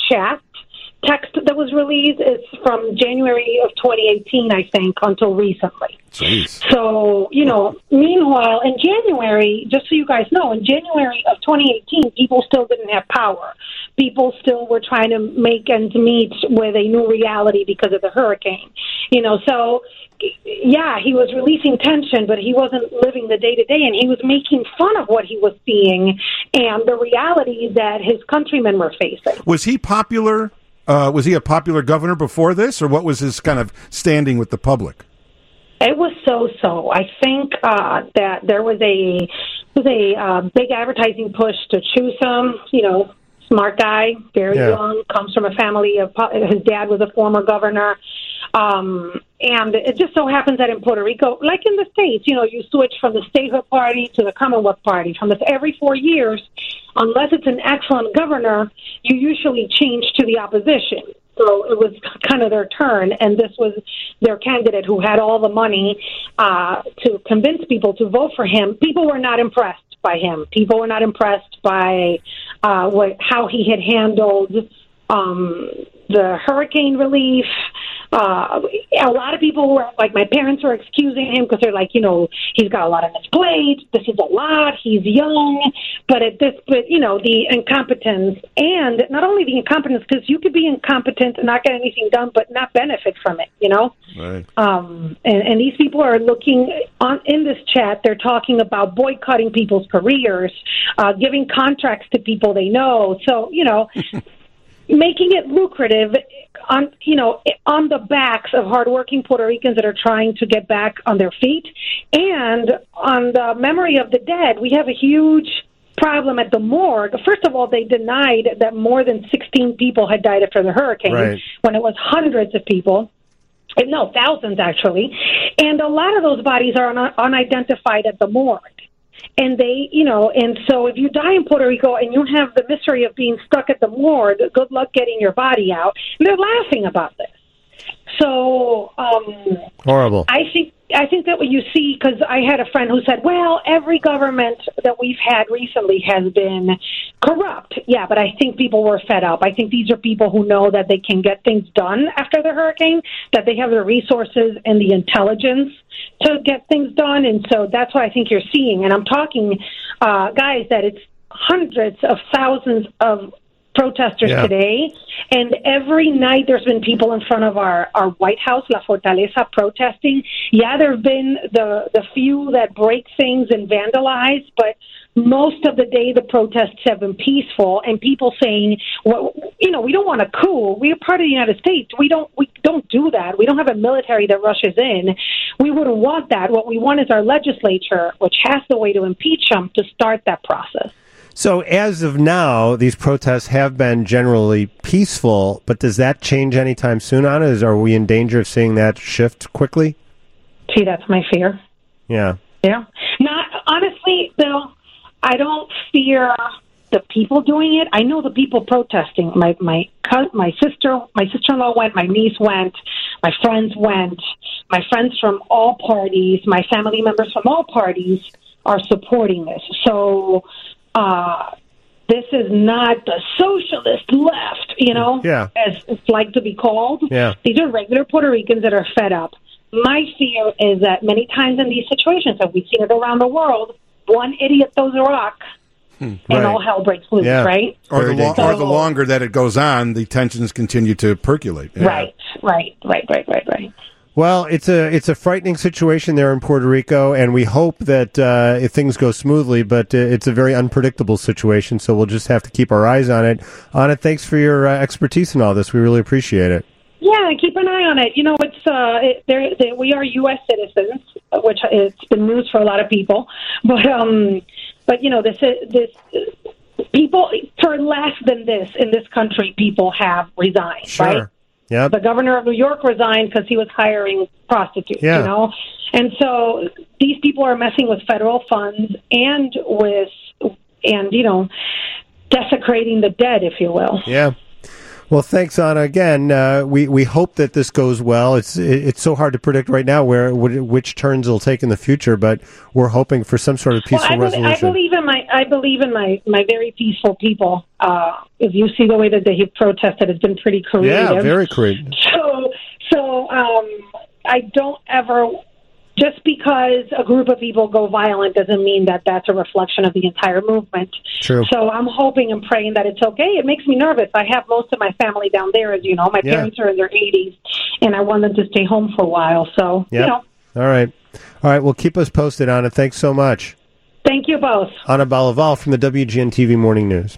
text that was released is from January of 2018, I think, until recently. Jeez. So, meanwhile, in January, just so you guys know, in January of 2018, people still didn't have power. People still were trying to make ends meet with a new reality because of the hurricane. So, yeah, he was releasing tension, but he wasn't living the day-to-day, and he was making fun of what he was seeing and the reality that his countrymen were facing. Was he popular? Was he a popular governor before this, or what was his kind of standing with the public? It was so. I think that there was a big advertising push to choose him. Smart guy, very young, comes from a family of his dad was a former governor. And it just so happens that in Puerto Rico, like in the States, you switch from the statehood party to the Commonwealth party. Every 4 years, unless it's an excellent governor, you usually change to the opposition. So it was kind of their turn, and this was their candidate who had all the money to convince people to vote for him. People were not impressed by him. People were not impressed by how he had handled the hurricane relief. A lot of people were like, my parents were excusing him because they're like, he's got a lot on his plate. This is a lot. He's young. But the incompetence, and not only the incompetence, because you could be incompetent and not get anything done, but not benefit from it, Right. And these people are looking in this chat. They're talking about boycotting people's careers, giving contracts to people they know. So, making it lucrative on the backs of hardworking Puerto Ricans that are trying to get back on their feet. And on the memory of the dead, we have a huge problem at the morgue. First of all, they denied that more than 16 people had died after the hurricane, when it was hundreds of people. No, thousands actually. And a lot of those bodies are unidentified at the morgue. And they, and so if you die in Puerto Rico and you have the mystery of being stuck at the morgue, good luck getting your body out. And they're laughing about this. So, horrible. I think that what you see, because I had a friend who said, well, every government that we've had recently has been corrupt. Yeah, but I think people were fed up. I think these are people who know that they can get things done after the hurricane, that they have the resources and the intelligence to get things done. And so that's what I think you're seeing. And I'm talking, guys, that it's hundreds of thousands of protesters today, and every night there's been people in front of our White House, La Fortaleza, protesting. Yeah, there have been the few that break things and vandalize, but most of the day the protests have been peaceful, and people saying, well, we don't want a coup. We're part of the United States. We don't do that. We don't have a military that rushes in. We wouldn't want that. What we want is our legislature, which has the way to impeach them, to start that process. So as of now, these protests have been generally peaceful, but does that change anytime soon, Anna? Are we in danger of seeing that shift quickly? See, that's my fear. Yeah. Yeah. Honestly, Bill, I don't fear the people doing it. I know the people protesting. My sister-in-law went, my niece went, my friends went, my friends from all parties, my family members from all parties are supporting this. So, this is not the socialist left, as it's like to be called. Yeah. These are regular Puerto Ricans that are fed up. My fear is that many times in these situations, and we've seen it around the world, one idiot throws a rock and all hell breaks loose, right? Or the longer that it goes on, the tensions continue to percolate. Yeah. Right. Well, it's a frightening situation there in Puerto Rico, and we hope that if things go smoothly, but it's a very unpredictable situation, so we'll just have to keep our eyes on it. Anna, thanks for your expertise in all this. We really appreciate it. Yeah, keep an eye on it. We are U.S. citizens, which it's been news for a lot of people, but this people for less than this in this country, people have resigned, right? Yep. The governor of New York resigned because he was hiring prostitutes, And so these people are messing with federal funds and desecrating the dead, if you will. Yeah. Well, thanks, Anna. Again, we hope that this goes well. It's so hard to predict right now which turns it'll take in the future, but we're hoping for some sort of peaceful resolution. I believe in my very peaceful people. If you see the way that they have protested, it's been pretty creative. Yeah, very creative. So I don't ever. Just because a group of people go violent doesn't mean that that's a reflection of the entire movement. True. So I'm hoping and praying that it's okay. It makes me nervous. I have most of my family down there, as you know. My parents are in their 80s, and I want them to stay home for a while. So, All right. Well, keep us posted, Anna. Thanks so much. Thank you both. Anna Balaval from the WGN-TV Morning News.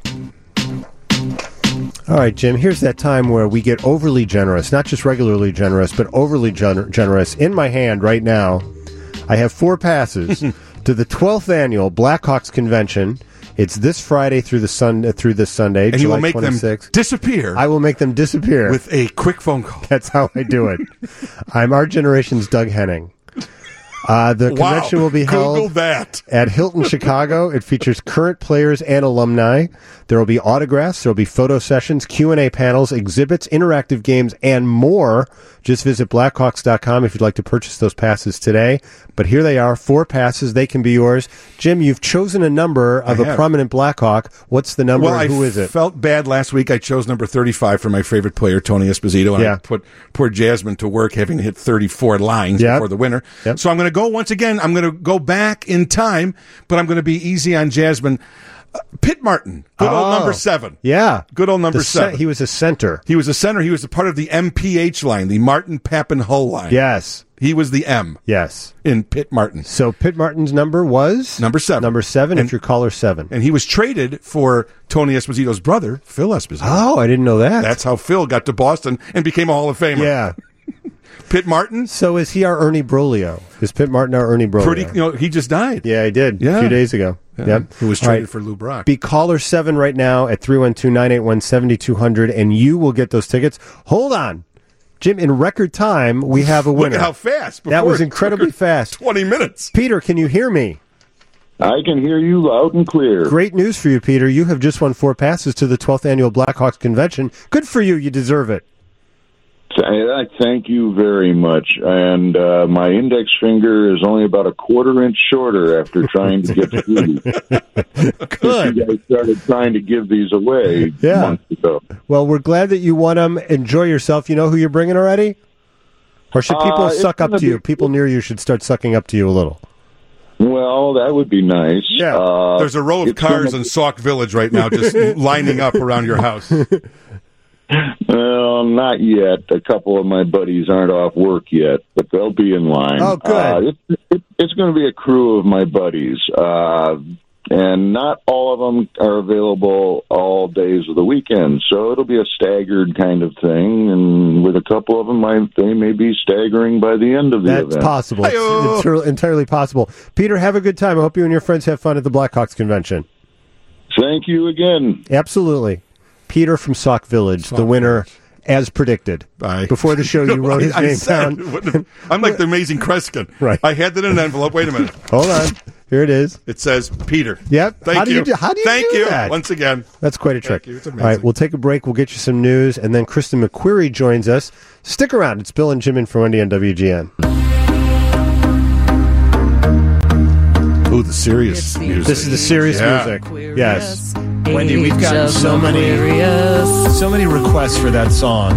All right, Jim, here's that time where we get overly generous, not just regularly generous, but overly generous. In my hand right now, I have 4 passes to the 12th annual Blackhawks Convention. It's this Friday through this Sunday, and July you will make 26th. them disappear. I will make them disappear. With a quick phone call. That's how I do it. I'm our generation's Doug Henning. The convention will be held at Hilton Chicago. It features current players and alumni. There will be autographs, there will be photo sessions, Q&A panels, exhibits, interactive games, and more. Just visit Blackhawks.com if you'd like to purchase those passes today. But here they are, 4 passes. They can be yours. Jim, you've chosen a number of a prominent Blackhawk. What's the number and who is it? I felt bad last week. I chose number 35 for my favorite player, Tony Esposito, and I put poor Jasmine to work having hit 34 lines before the winner. Yep. So I'm going to go once again. I'm going to go back in time, but I'm going to be easy on Jasmine. Pitt Martin, good old number 7. Yeah. Good old number 7. He was a center. He was a center. He was a part of the MPH line, the Martin Papin Hull line. Yes. He was the M. Yes. In Pitt Martin. So Pitt Martin's number was? Number 7. Number 7, if you're caller 7. And he was traded for Tony Esposito's brother, Phil Esposito. Oh, I didn't know that. That's how Phil got to Boston and became a Hall of Famer. Yeah. Pitt Martin. So is he our Ernie Broglio? Is Pitt Martin our Ernie Broglio? He just died. Yeah, he did. A few days ago. Yeah. Yep. Who was traded for Lou Brock. Be caller 7 right now at 312-981-7200, and you will get those tickets. Hold on. Jim, in record time, we have a winner. Look at how fast. That was incredibly fast. 20 minutes. Peter, can you hear me? I can hear you loud and clear. Great news for you, Peter. You have just won 4 passes to the 12th Annual Blackhawks Convention. Good for you. You deserve it. I thank you very much. And my index finger is only about a quarter-inch shorter after trying to get through. Good. You guys started trying to give these away months ago. Well, we're glad that you won them. Enjoy yourself. You know who you're bringing already? Or should people suck up to you? People near you should start sucking up to you a little. Well, that would be nice. Yeah. There's a row of cars in Sauk Village right now just lining up around your house. Well, not yet. A couple of my buddies aren't off work yet, but they'll be in line. Oh, good. It's going to be a crew of my buddies, and not all of them are available all days of the weekend, so it'll be a staggered kind of thing, and with a couple of them, they may be staggering by the end of the event. That's possible. It's entirely possible. Peter, have a good time. I hope you and your friends have fun at the Blackhawks Convention. Thank you again. Absolutely. Peter from Sauk Village, the winner, as predicted. Before the show, you wrote his name down. I'm like the Amazing Kreskin. Right. I had that in an envelope. Wait a minute. Hold on. Here it is. It says Peter. Yep. Thank you. How do you Thank do you that? once again. That's quite a trick. Thank you. It's amazing. All right, we'll take a break. We'll get you some news, and then Kristen McQuarrie joins us. Stick around. It's Bill and Jim in for Wendy on WGN. Ooh, the serious music. This is the serious music. Yes. Wendy, we've gotten so many requests for that song.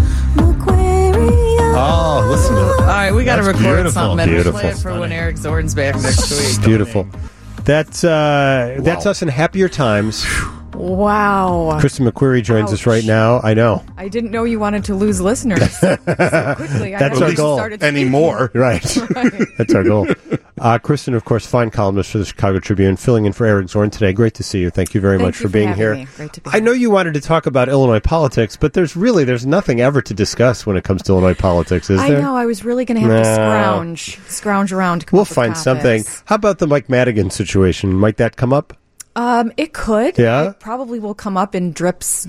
Oh, listen to it. All right, we got to record something and Beautiful. play it for when Eric Zorn's back next week. Beautiful. That's us in happier times. Wow. Kristen McQuarrie joins us right now. I know. I didn't know you wanted to lose listeners so quickly. That's our goal. Anymore. Right. That's our goal. Kristen, of course, fine columnist for the Chicago Tribune, filling in for Eric Zorn today. Great to see you. Thank you very much for being here. Great to be I know you wanted to talk about Illinois politics, but there's nothing ever to discuss when it comes to Illinois politics, is there? I know. I was really going to have to scrounge around. We'll find something. How about the Mike Madigan situation? Might that come up? It could. Yeah. It probably will come up in drips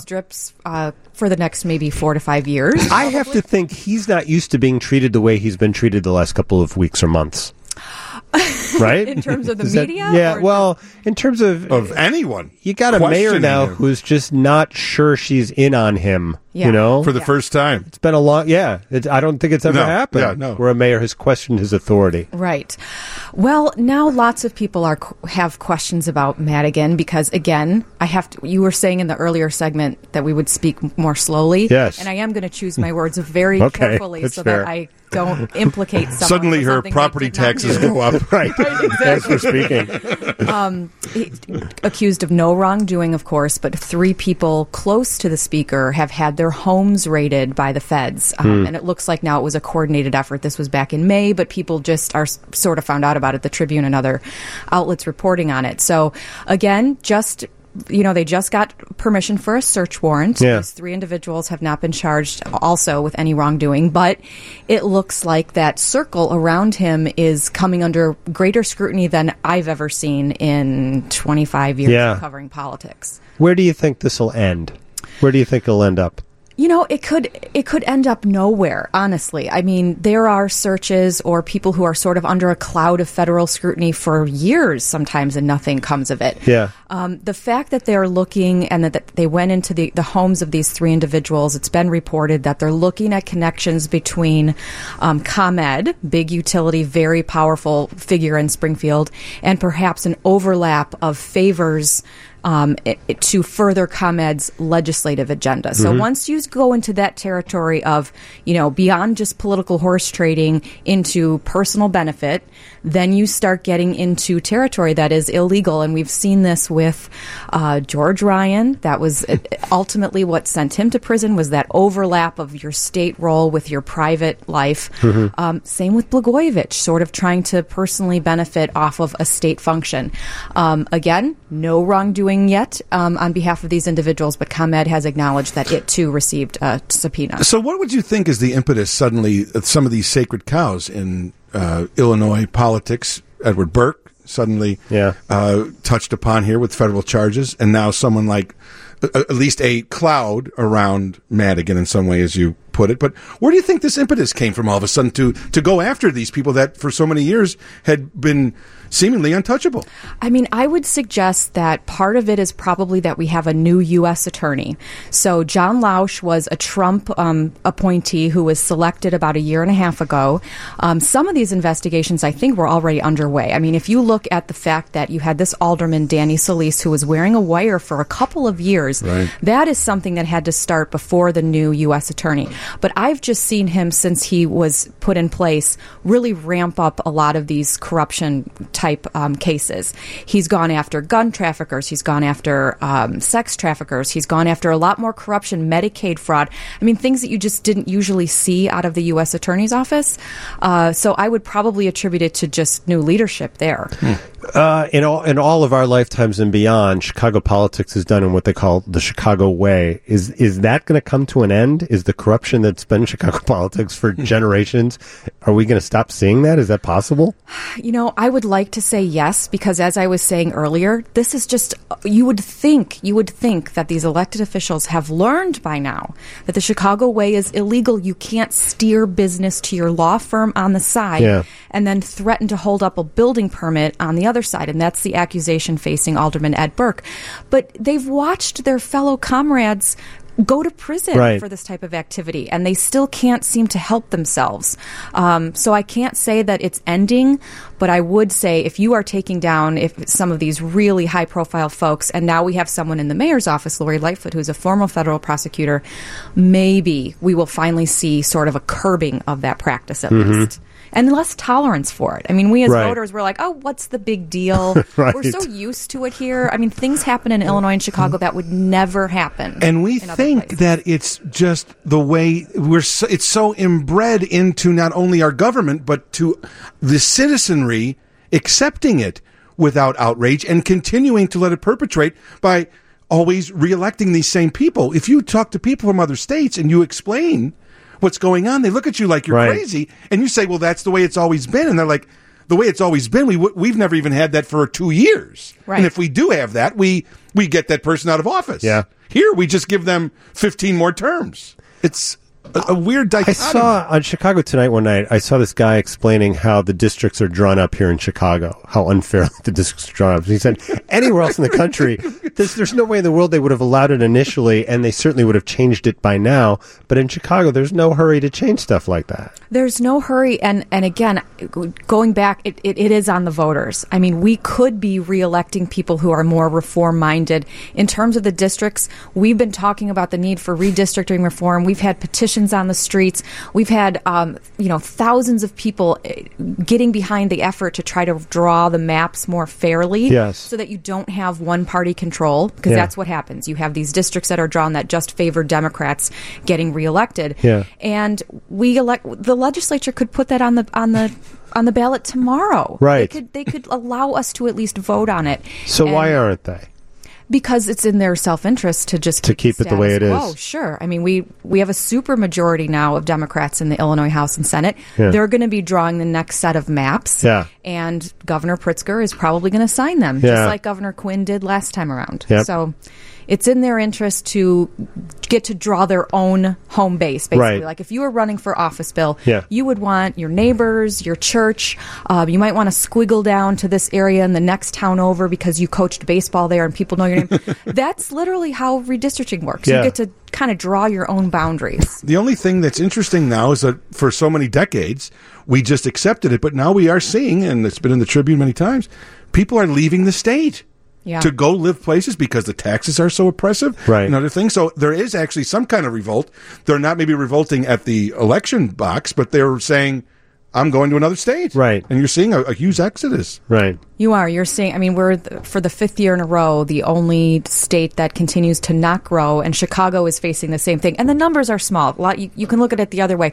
for the next maybe 4 to 5 years. I have to think he's not used to being treated the way he's been treated the last couple of weeks or months. Right? In terms of the media? In terms of anyone. You got a mayor now who's just not sure she's in on him, you know? For the first time. It's been a long, I don't think it's ever happened where a mayor has questioned his authority. Right. Well, now lots of people have questions about Madigan because, again, you were saying in the earlier segment that we would speak more slowly. Yes. And I am going to choose my words very carefully so that I don't implicate someone. Suddenly her property taxes go up. Right. Exactly. Thanks for speaking. Accused of no wrongdoing, of course, but 3 people close to the speaker have had their homes raided by the feds. And it looks like now it was a coordinated effort. This was back in May, but people just are sort of found out about it. The Tribune and other outlets reporting on it. So, again, they just got permission for a search warrant. Yeah. These 3 individuals have not been charged also with any wrongdoing, but it looks like that circle around him is coming under greater scrutiny than I've ever seen in 25 years of covering politics. Where do you think this will end? Where do you think it'll end up? You know, it could end up nowhere, honestly. I mean, there are searches or people who are sort of under a cloud of federal scrutiny for years sometimes and nothing comes of it. Yeah. The fact that they're looking and that they went into the homes of these 3 individuals, it's been reported that they're looking at connections between ComEd, big utility, very powerful figure in Springfield, and perhaps an overlap of favors to further ComEd's legislative agenda. So once you go into that territory of, beyond just political horse trading into personal benefit, then you start getting into territory that is illegal. And we've seen this with George Ryan. That was ultimately what sent him to prison, was that overlap of your state role with your private life. Same with Blagojevich, sort of trying to personally benefit off of a state function. Again, no wrongdoing yet on behalf of these individuals, but ComEd has acknowledged that it too received a subpoena. So what would you think is the impetus suddenly some of these sacred cows in Illinois politics? Edward Burke suddenly touched upon here with federal charges, and now someone like at least a cloud around Madigan in some way, as you put it. But where do you think this impetus came from all of a sudden to go after these people that for so many years had been seemingly untouchable? I mean, I would suggest that part of it is probably that we have a new U.S. attorney. So John Lausch was a Trump appointee who was selected about a year and a half ago. Some of these investigations, I think, were already underway. I mean, if you look at the fact that you had this alderman, Danny Solis, who was wearing a wire for a couple of years, that is something that had to start before the new U.S. attorney. But I've just seen him, since he was put in place, really ramp up a lot of these corruption type cases. He's gone after gun traffickers. He's gone after sex traffickers. He's gone after a lot more corruption, Medicaid fraud. I mean, things that you just didn't usually see out of the U.S. Attorney's Office. So I would probably attribute it to just new leadership there. In all of our lifetimes and beyond, Chicago politics is done in what they call the Chicago way. Is that going to come to an end? Is the corruption that's been Chicago politics for generations, are we going to stop seeing that? Is that possible? You know, I would like to say yes, because as I was saying earlier, this is just, you would think that these elected officials have learned by now that the Chicago way is illegal. You can't steer business to your law firm on the side and then threaten to hold up a building permit on the other side. And that's the accusation facing Alderman Ed Burke. But they've watched their fellow comrades go to prison for this type of activity, and they still can't seem to help themselves. So I can't say that it's ending, but I would say if you are taking down some of these really high-profile folks, and now we have someone in the mayor's office, Lori Lightfoot, who's a former federal prosecutor, maybe we will finally see sort of a curbing of that practice at least. And less tolerance for it. I mean, we as voters, we're like, oh, what's the big deal? We're so used to it here. I mean, things happen in Illinois and Chicago that would never happen. And we think that it's just the way it's so inbred into not only our government, but to the citizenry accepting it without outrage and continuing to let it perpetrate by always reelecting these same people. If you talk to people from other states and you explain what's going on, they look at you like you're crazy, and you say, well, that's the way it's always been. And they're like, the way it's always been, we've never even had that for 2 years. And if we do have that, we get that person out of office. Here, we just give them 15 more terms. It's a weird dichotomy. I saw on Chicago Tonight one night, I saw this guy explaining how the districts are drawn up here in Chicago, how unfairly the districts are drawn up. He said anywhere else in the country, there's no way in the world they would have allowed it initially, and they certainly would have changed it by now. But in Chicago, there's no hurry to change stuff like that. There's no hurry. And again, going back, it is on the voters. I mean, we could be reelecting people who are more reform-minded. In terms of the districts, we've been talking about the need for redistricting reform. We've had petitions on the streets. We've had, thousands of people getting behind the effort to try to draw the maps more fairly so that you don't have one-party control, because that's what happens. You have these districts that are drawn that just favor Democrats getting reelected. And the legislature could put that on the ballot tomorrow. They could allow us to at least vote on it. So why aren't they? Because it's in their self-interest to keep it the way it is. Oh, sure. I mean, we have a super majority now of Democrats in the Illinois House and Senate. They're going to be drawing the next set of maps. And Governor Pritzker is probably going to sign them, just like Governor Quinn did last time around. So it's in their interest to get to draw their own home base, basically. Like if you were running for office, Bill, you would want your neighbors, your church. You might want to squiggle down to this area in the next town over because you coached baseball there and people know your name. That's literally how redistricting works. You get to kind of draw your own boundaries. The only thing that's interesting now is that for so many decades, we just accepted it. But now we are seeing, and it's been in the Tribune many times, people are leaving the state. To go live places because the taxes are so oppressive and other things. So there is actually some kind of revolt. They're not maybe revolting at the election box, but they're saying, I'm going to another state. And you're seeing a huge exodus. You are. You're seeing, I mean, we're, for the fifth year in a row, the only state that continues to not grow, and Chicago is facing the same thing. And the numbers are small. You can look at it the other way.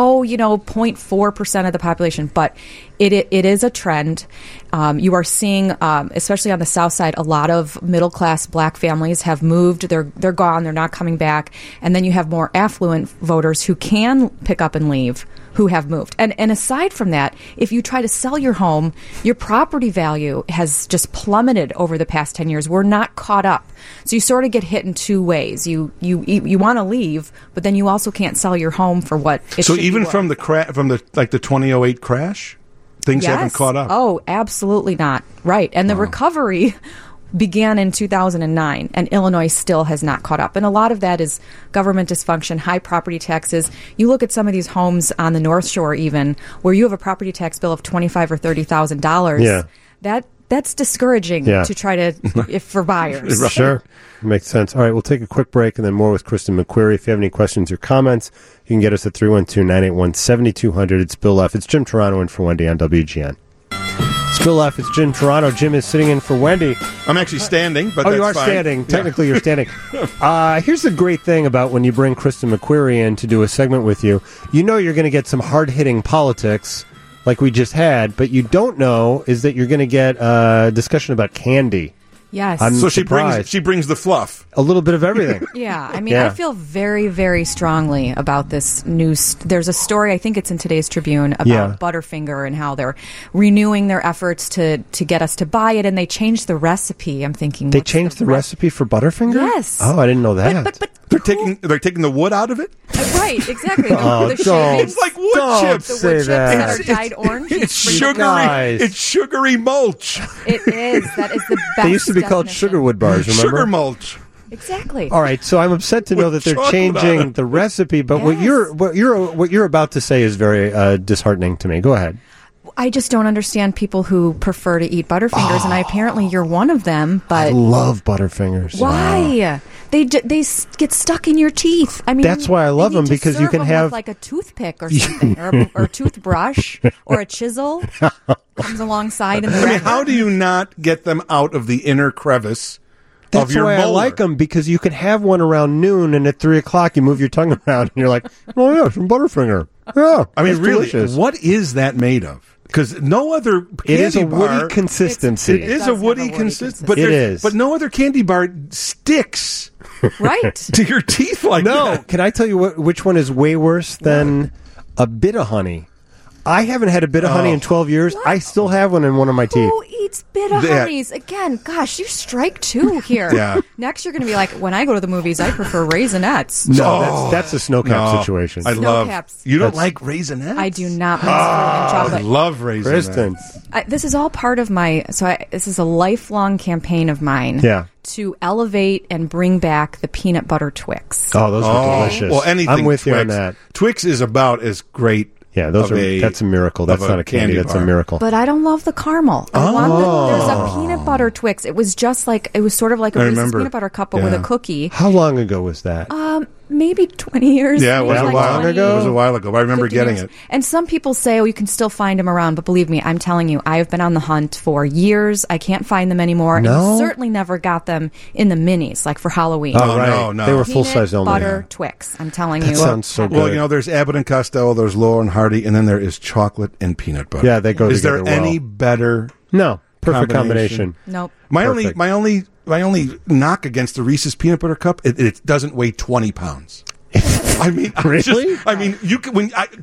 0.4% of the population. But it is a trend. You are seeing, especially on the south side, a lot of middle-class black families have moved. They're gone. They're not coming back. And then you have more affluent voters who can pick up and leave, who have moved. And aside from that, if you try to sell your home, your property value has just plummeted over the past 10 years. We're not caught up. So you sort of get hit in two ways. You want to leave, but then you also can't sell your home for what it So should even be worth. from the 2008 crash, things haven't caught up. Oh, absolutely not. Right. And the recovery began in 2009, and Illinois still has not caught up. And a lot of that is government dysfunction, high property taxes. You look at some of these homes on the North Shore, even where you have a property tax bill of $25,000 or $30,000. Yeah. That's discouraging to try to if for buyers. Right. Sure. Makes sense. All right, we'll take a quick break and then more with Kristen McQuarrie. If you have any questions or comments, you can get us at 312-981-7200. It's Bill F. It's Jim Toronto in for Wendy on WGN. It's Bill F. It's Jim Toronto. Jim is sitting in for Wendy. I'm actually standing, but that's fine. You are standing. Yeah. Technically, you're standing. Here's the great thing about when you bring Kristen McQuarrie in to do a segment with you. You know you're going to get some hard-hitting politics like we just had, but you don't know is that you're going to get a discussion about candy. Yes. So she brings the fluff. A little bit of everything. Yeah. I mean, I feel very, very strongly about this news. There's a story, I think it's in today's Tribune, about Butterfinger and how they're renewing their efforts to get us to buy it, and they changed the recipe. I'm thinking, they changed the recipe for Butterfinger? Yes. Oh, I didn't know that. But they're taking the wood out of it? Right, exactly. Oh, the shavings. It's like wood chips. The wood chips that are dyed orange. It's sugary. It's sugary mulch. It is. That is the best. They used to be called sugarwood bars, remember? Sugar mulch. Exactly. All right, so I'm upset to know that they're changing the recipe, but what you're about to say is very disheartening to me. Go ahead. I just don't understand people who prefer to eat Butterfingers, and apparently you're one of them. But I love Butterfingers. Why? They get stuck in your teeth. I mean, that's why I love them, because you can have like a toothpick or something, or a toothbrush, or a chisel comes alongside in the I mean, how do you not get them out of the inner crevice? That's of your why molar? I like them, because you can have one around noon, and at 3 o'clock you move your tongue around, and you're like, oh yeah, some Butterfinger. Yeah, I mean, really, delicious. What is that made of? Because no other candy it is a bar, woody consistency. It is a woody consistency, but it is. But no other candy bar sticks right to your teeth like that. No, can I tell you which one is way worse than a bit of honey? I haven't had a bit of honey in 12 years. What? I still have one in one of my teeth. Who eats bit of honeys? Again, gosh, you strike two here. Yeah. Next, you're going to be like, when I go to the movies, I prefer Raisinets. No, that's a snow cap situation. I love. Caps. You don't like Raisinets? I do not mix fruit and chocolate. I love Raisinets. Kristen. This is all part of my. This is a lifelong campaign of mine. Yeah. To elevate and bring back the peanut butter Twix. Oh, those are delicious. Well, anything I'm with Twix. you on that. Twix is about as great. Yeah, that's a miracle. That's not a candy. That's a miracle. But I don't love the caramel. I want there's a peanut butter Twix. It was sort of like a Reese's peanut butter cup, but with a cookie. How long ago was that? Maybe 20 years. Yeah, it was maybe a while ago. It was a while ago. I remember getting it. And some people say, you can still find them around. But believe me, I'm telling you, I have been on the hunt for years. I can't find them anymore. No? And you certainly never got them in the minis, like for Halloween. Oh, right. No. They were full-size only. Peanut butter Twix, I'm telling you. That sounds so good. Well, there's Abbott and Costello, there's Laurel and Hardy, and then there is chocolate and peanut butter. Yeah, they go Is together there any better No. Perfect combination. Nope. My only knock against the Reese's peanut butter cup, it doesn't weigh 20 pounds. I mean, really? You can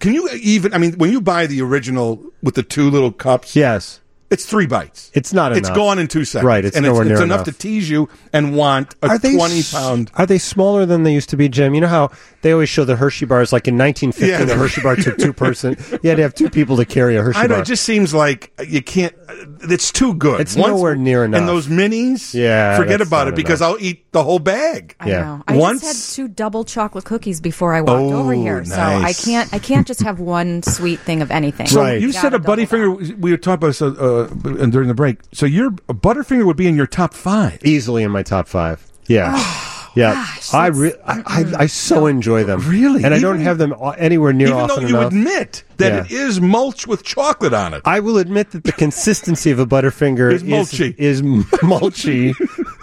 when you buy the original with the two little cups? Yes. It's 3 bites. It's not enough. It's gone in 2 seconds. Right, it's nowhere near enough to tease you and want a 20-pound. Are they smaller than they used to be, Jim? You know how they always show the Hershey bars, like in 1915, the Hershey bar took 2 person. You had to have 2 people to carry a Hershey bar. I know, it just seems like you can't. It's too good. It's nowhere near enough. And those minis, forget about it, because I'll eat the whole bag. I know. I just had 2 double chocolate cookies before I walked over here, so I can't just have one sweet thing of anything. So you said a Butterfinger. We were talking about during the break. So a Butterfinger would be in your top 5, easily in my top 5. Yeah. Yeah, gosh, I so enjoy them. Really? And I don't have them anywhere near even often though you enough. admit that it is mulch with chocolate on it. I will admit that the consistency of a Butterfinger is mulchy. Is mulchy.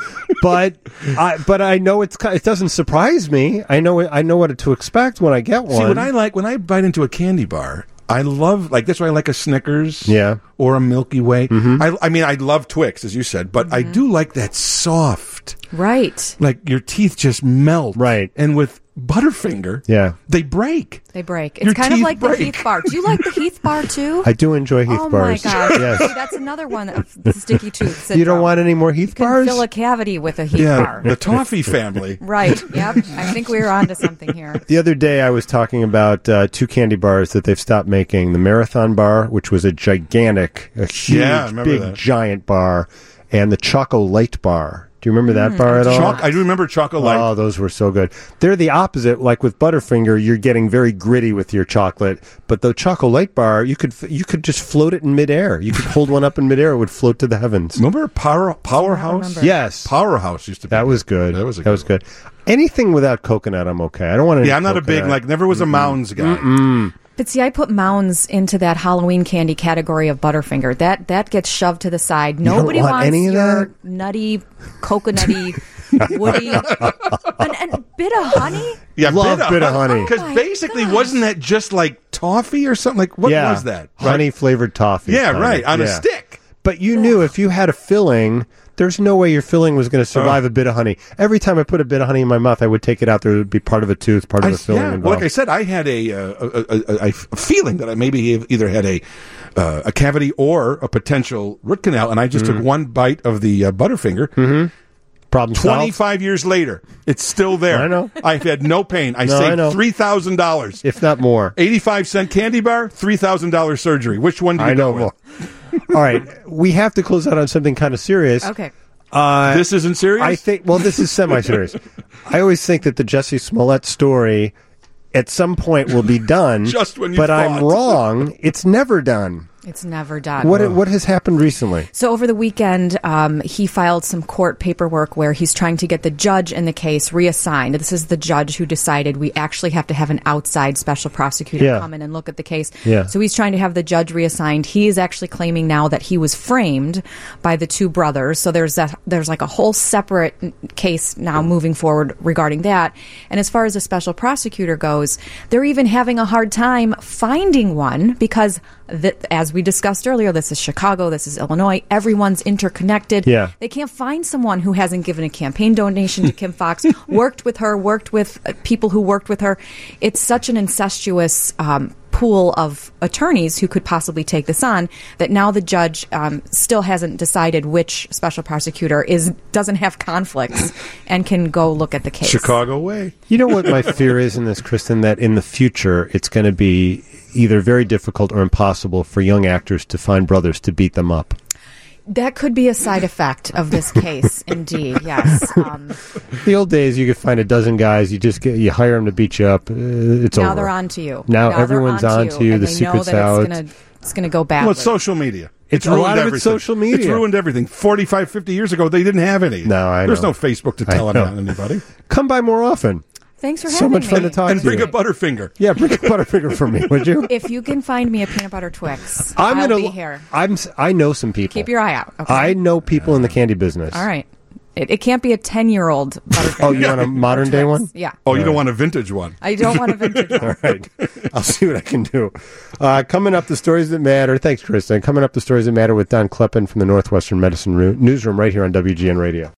but I know it doesn't surprise me. I know what to expect when I get one. See, when I bite into a candy bar, I love, that's why I like a Snickers or a Milky Way. Mm-hmm. I love Twix, as you said, but I do like that soft. Right. Like your teeth just melt. Right. And with Butterfinger, they break. They break. It's Your kind of teeth like break. the Heath bar. Do you like the Heath bar too? I do enjoy Heath bars. Oh my gosh. Yes. See, that's another one of the sticky tooth syndrome. You don't want any more Heath bars? Fill a cavity with a Heath bar. The toffee family. Right. Yep. I think we're onto something here. The other day I was talking about two candy bars that they've stopped making. The Marathon bar, which was a gigantic, a huge, big, giant bar, and the Choco Light bar. Do you remember that bar at all? I do remember Choco Light. Oh, those were so good. They're the opposite. Like with Butterfinger, you're getting very gritty with your chocolate. But the Choco Light bar, you could just float it in midair. You could hold one up in midair; it would float to the heavens. Remember Powerhouse? Yes, Powerhouse used to be. That was good. That was good. Anything without coconut, I'm okay. I don't want any. I'm not a big never was a Mounds guy. But see, I put Mounds into that Halloween candy category of Butterfinger. That gets shoved to the side. Nobody want wants any of your that? nutty, coconutty, woody, and bit of honey. Yeah, Love bit of honey. Because basically, wasn't that just like toffee or something? Like what was that? Honey flavored toffee. Yeah, right. On a stick. But you knew if you had a filling, there's no way your filling was going to survive a bit of honey. Every time I put a bit of honey in my mouth, I would take it out. There would be part of a tooth, part of a filling involved. Well, like I said, I had a feeling that I maybe either had a cavity or a potential root canal, and I just took one bite of the Butterfinger. Mm-hmm. Problem 25 solved. years later, it's still there. I know. I've had no pain. I saved $3,000. If not more. 85-cent candy bar, $3,000 surgery. Which one do you go with? All right. We have to close out on something kind of serious. Okay. This isn't serious? I think, this is semi-serious. I always think that the Jussie Smollett story at some point will be done. Just when you But thought. I'm wrong. It's never done. It's never done. What has happened recently? So over the weekend, he filed some court paperwork where he's trying to get the judge in the case reassigned. This is the judge who decided we actually have to have an outside special prosecutor come in and look at the case. Yeah. So he's trying to have the judge reassigned. He is actually claiming now that he was framed by the two brothers. So there's like a whole separate case now moving forward regarding that. And as far as the special prosecutor goes, they're even having a hard time finding one because as we discussed earlier, this is Chicago, this is Illinois, everyone's interconnected. Yeah. They can't find someone who hasn't given a campaign donation to Kim Foxx, worked with people who worked with her. It's such an incestuous pool of attorneys who could possibly take this on that now the judge still hasn't decided which special prosecutor doesn't have conflicts and can go look at the case. Chicago way. You know what my fear is in this, Kristen, that in the future it's going to be either very difficult or impossible for young actors to find brothers to beat them up. That could be a side effect of this case, indeed. Yes. The old days, you could find a dozen guys. You hire them to beat you up. It's over. Now they're on to you. Now everyone's on to you. The secret's out. It's going to go badly. Well, it's social media. It's ruined a lot of everything. it's social media. It's ruined everything. 45, 50 years ago, they didn't have any. No, I know. There's no Facebook to tell on anybody. Come by more often. Thanks for so having me. much fun to talk and to you. bring a Butterfinger. Yeah, bring a Butterfinger for me, would you? If you can find me a peanut butter Twix, I'll be here. I know some people. Keep your eye out. Okay? I know people in the candy business. All right. It can't be a 10-year-old Butterfinger. Oh, you want a modern day one? Yeah. Oh, you don't want a vintage one? I don't want a vintage one. All right. I'll see what I can do. Coming up, the stories that matter. Thanks, Kristen. Coming up, the stories that matter with Don Kleppen from the Northwestern Medicine Newsroom right here on WGN Radio.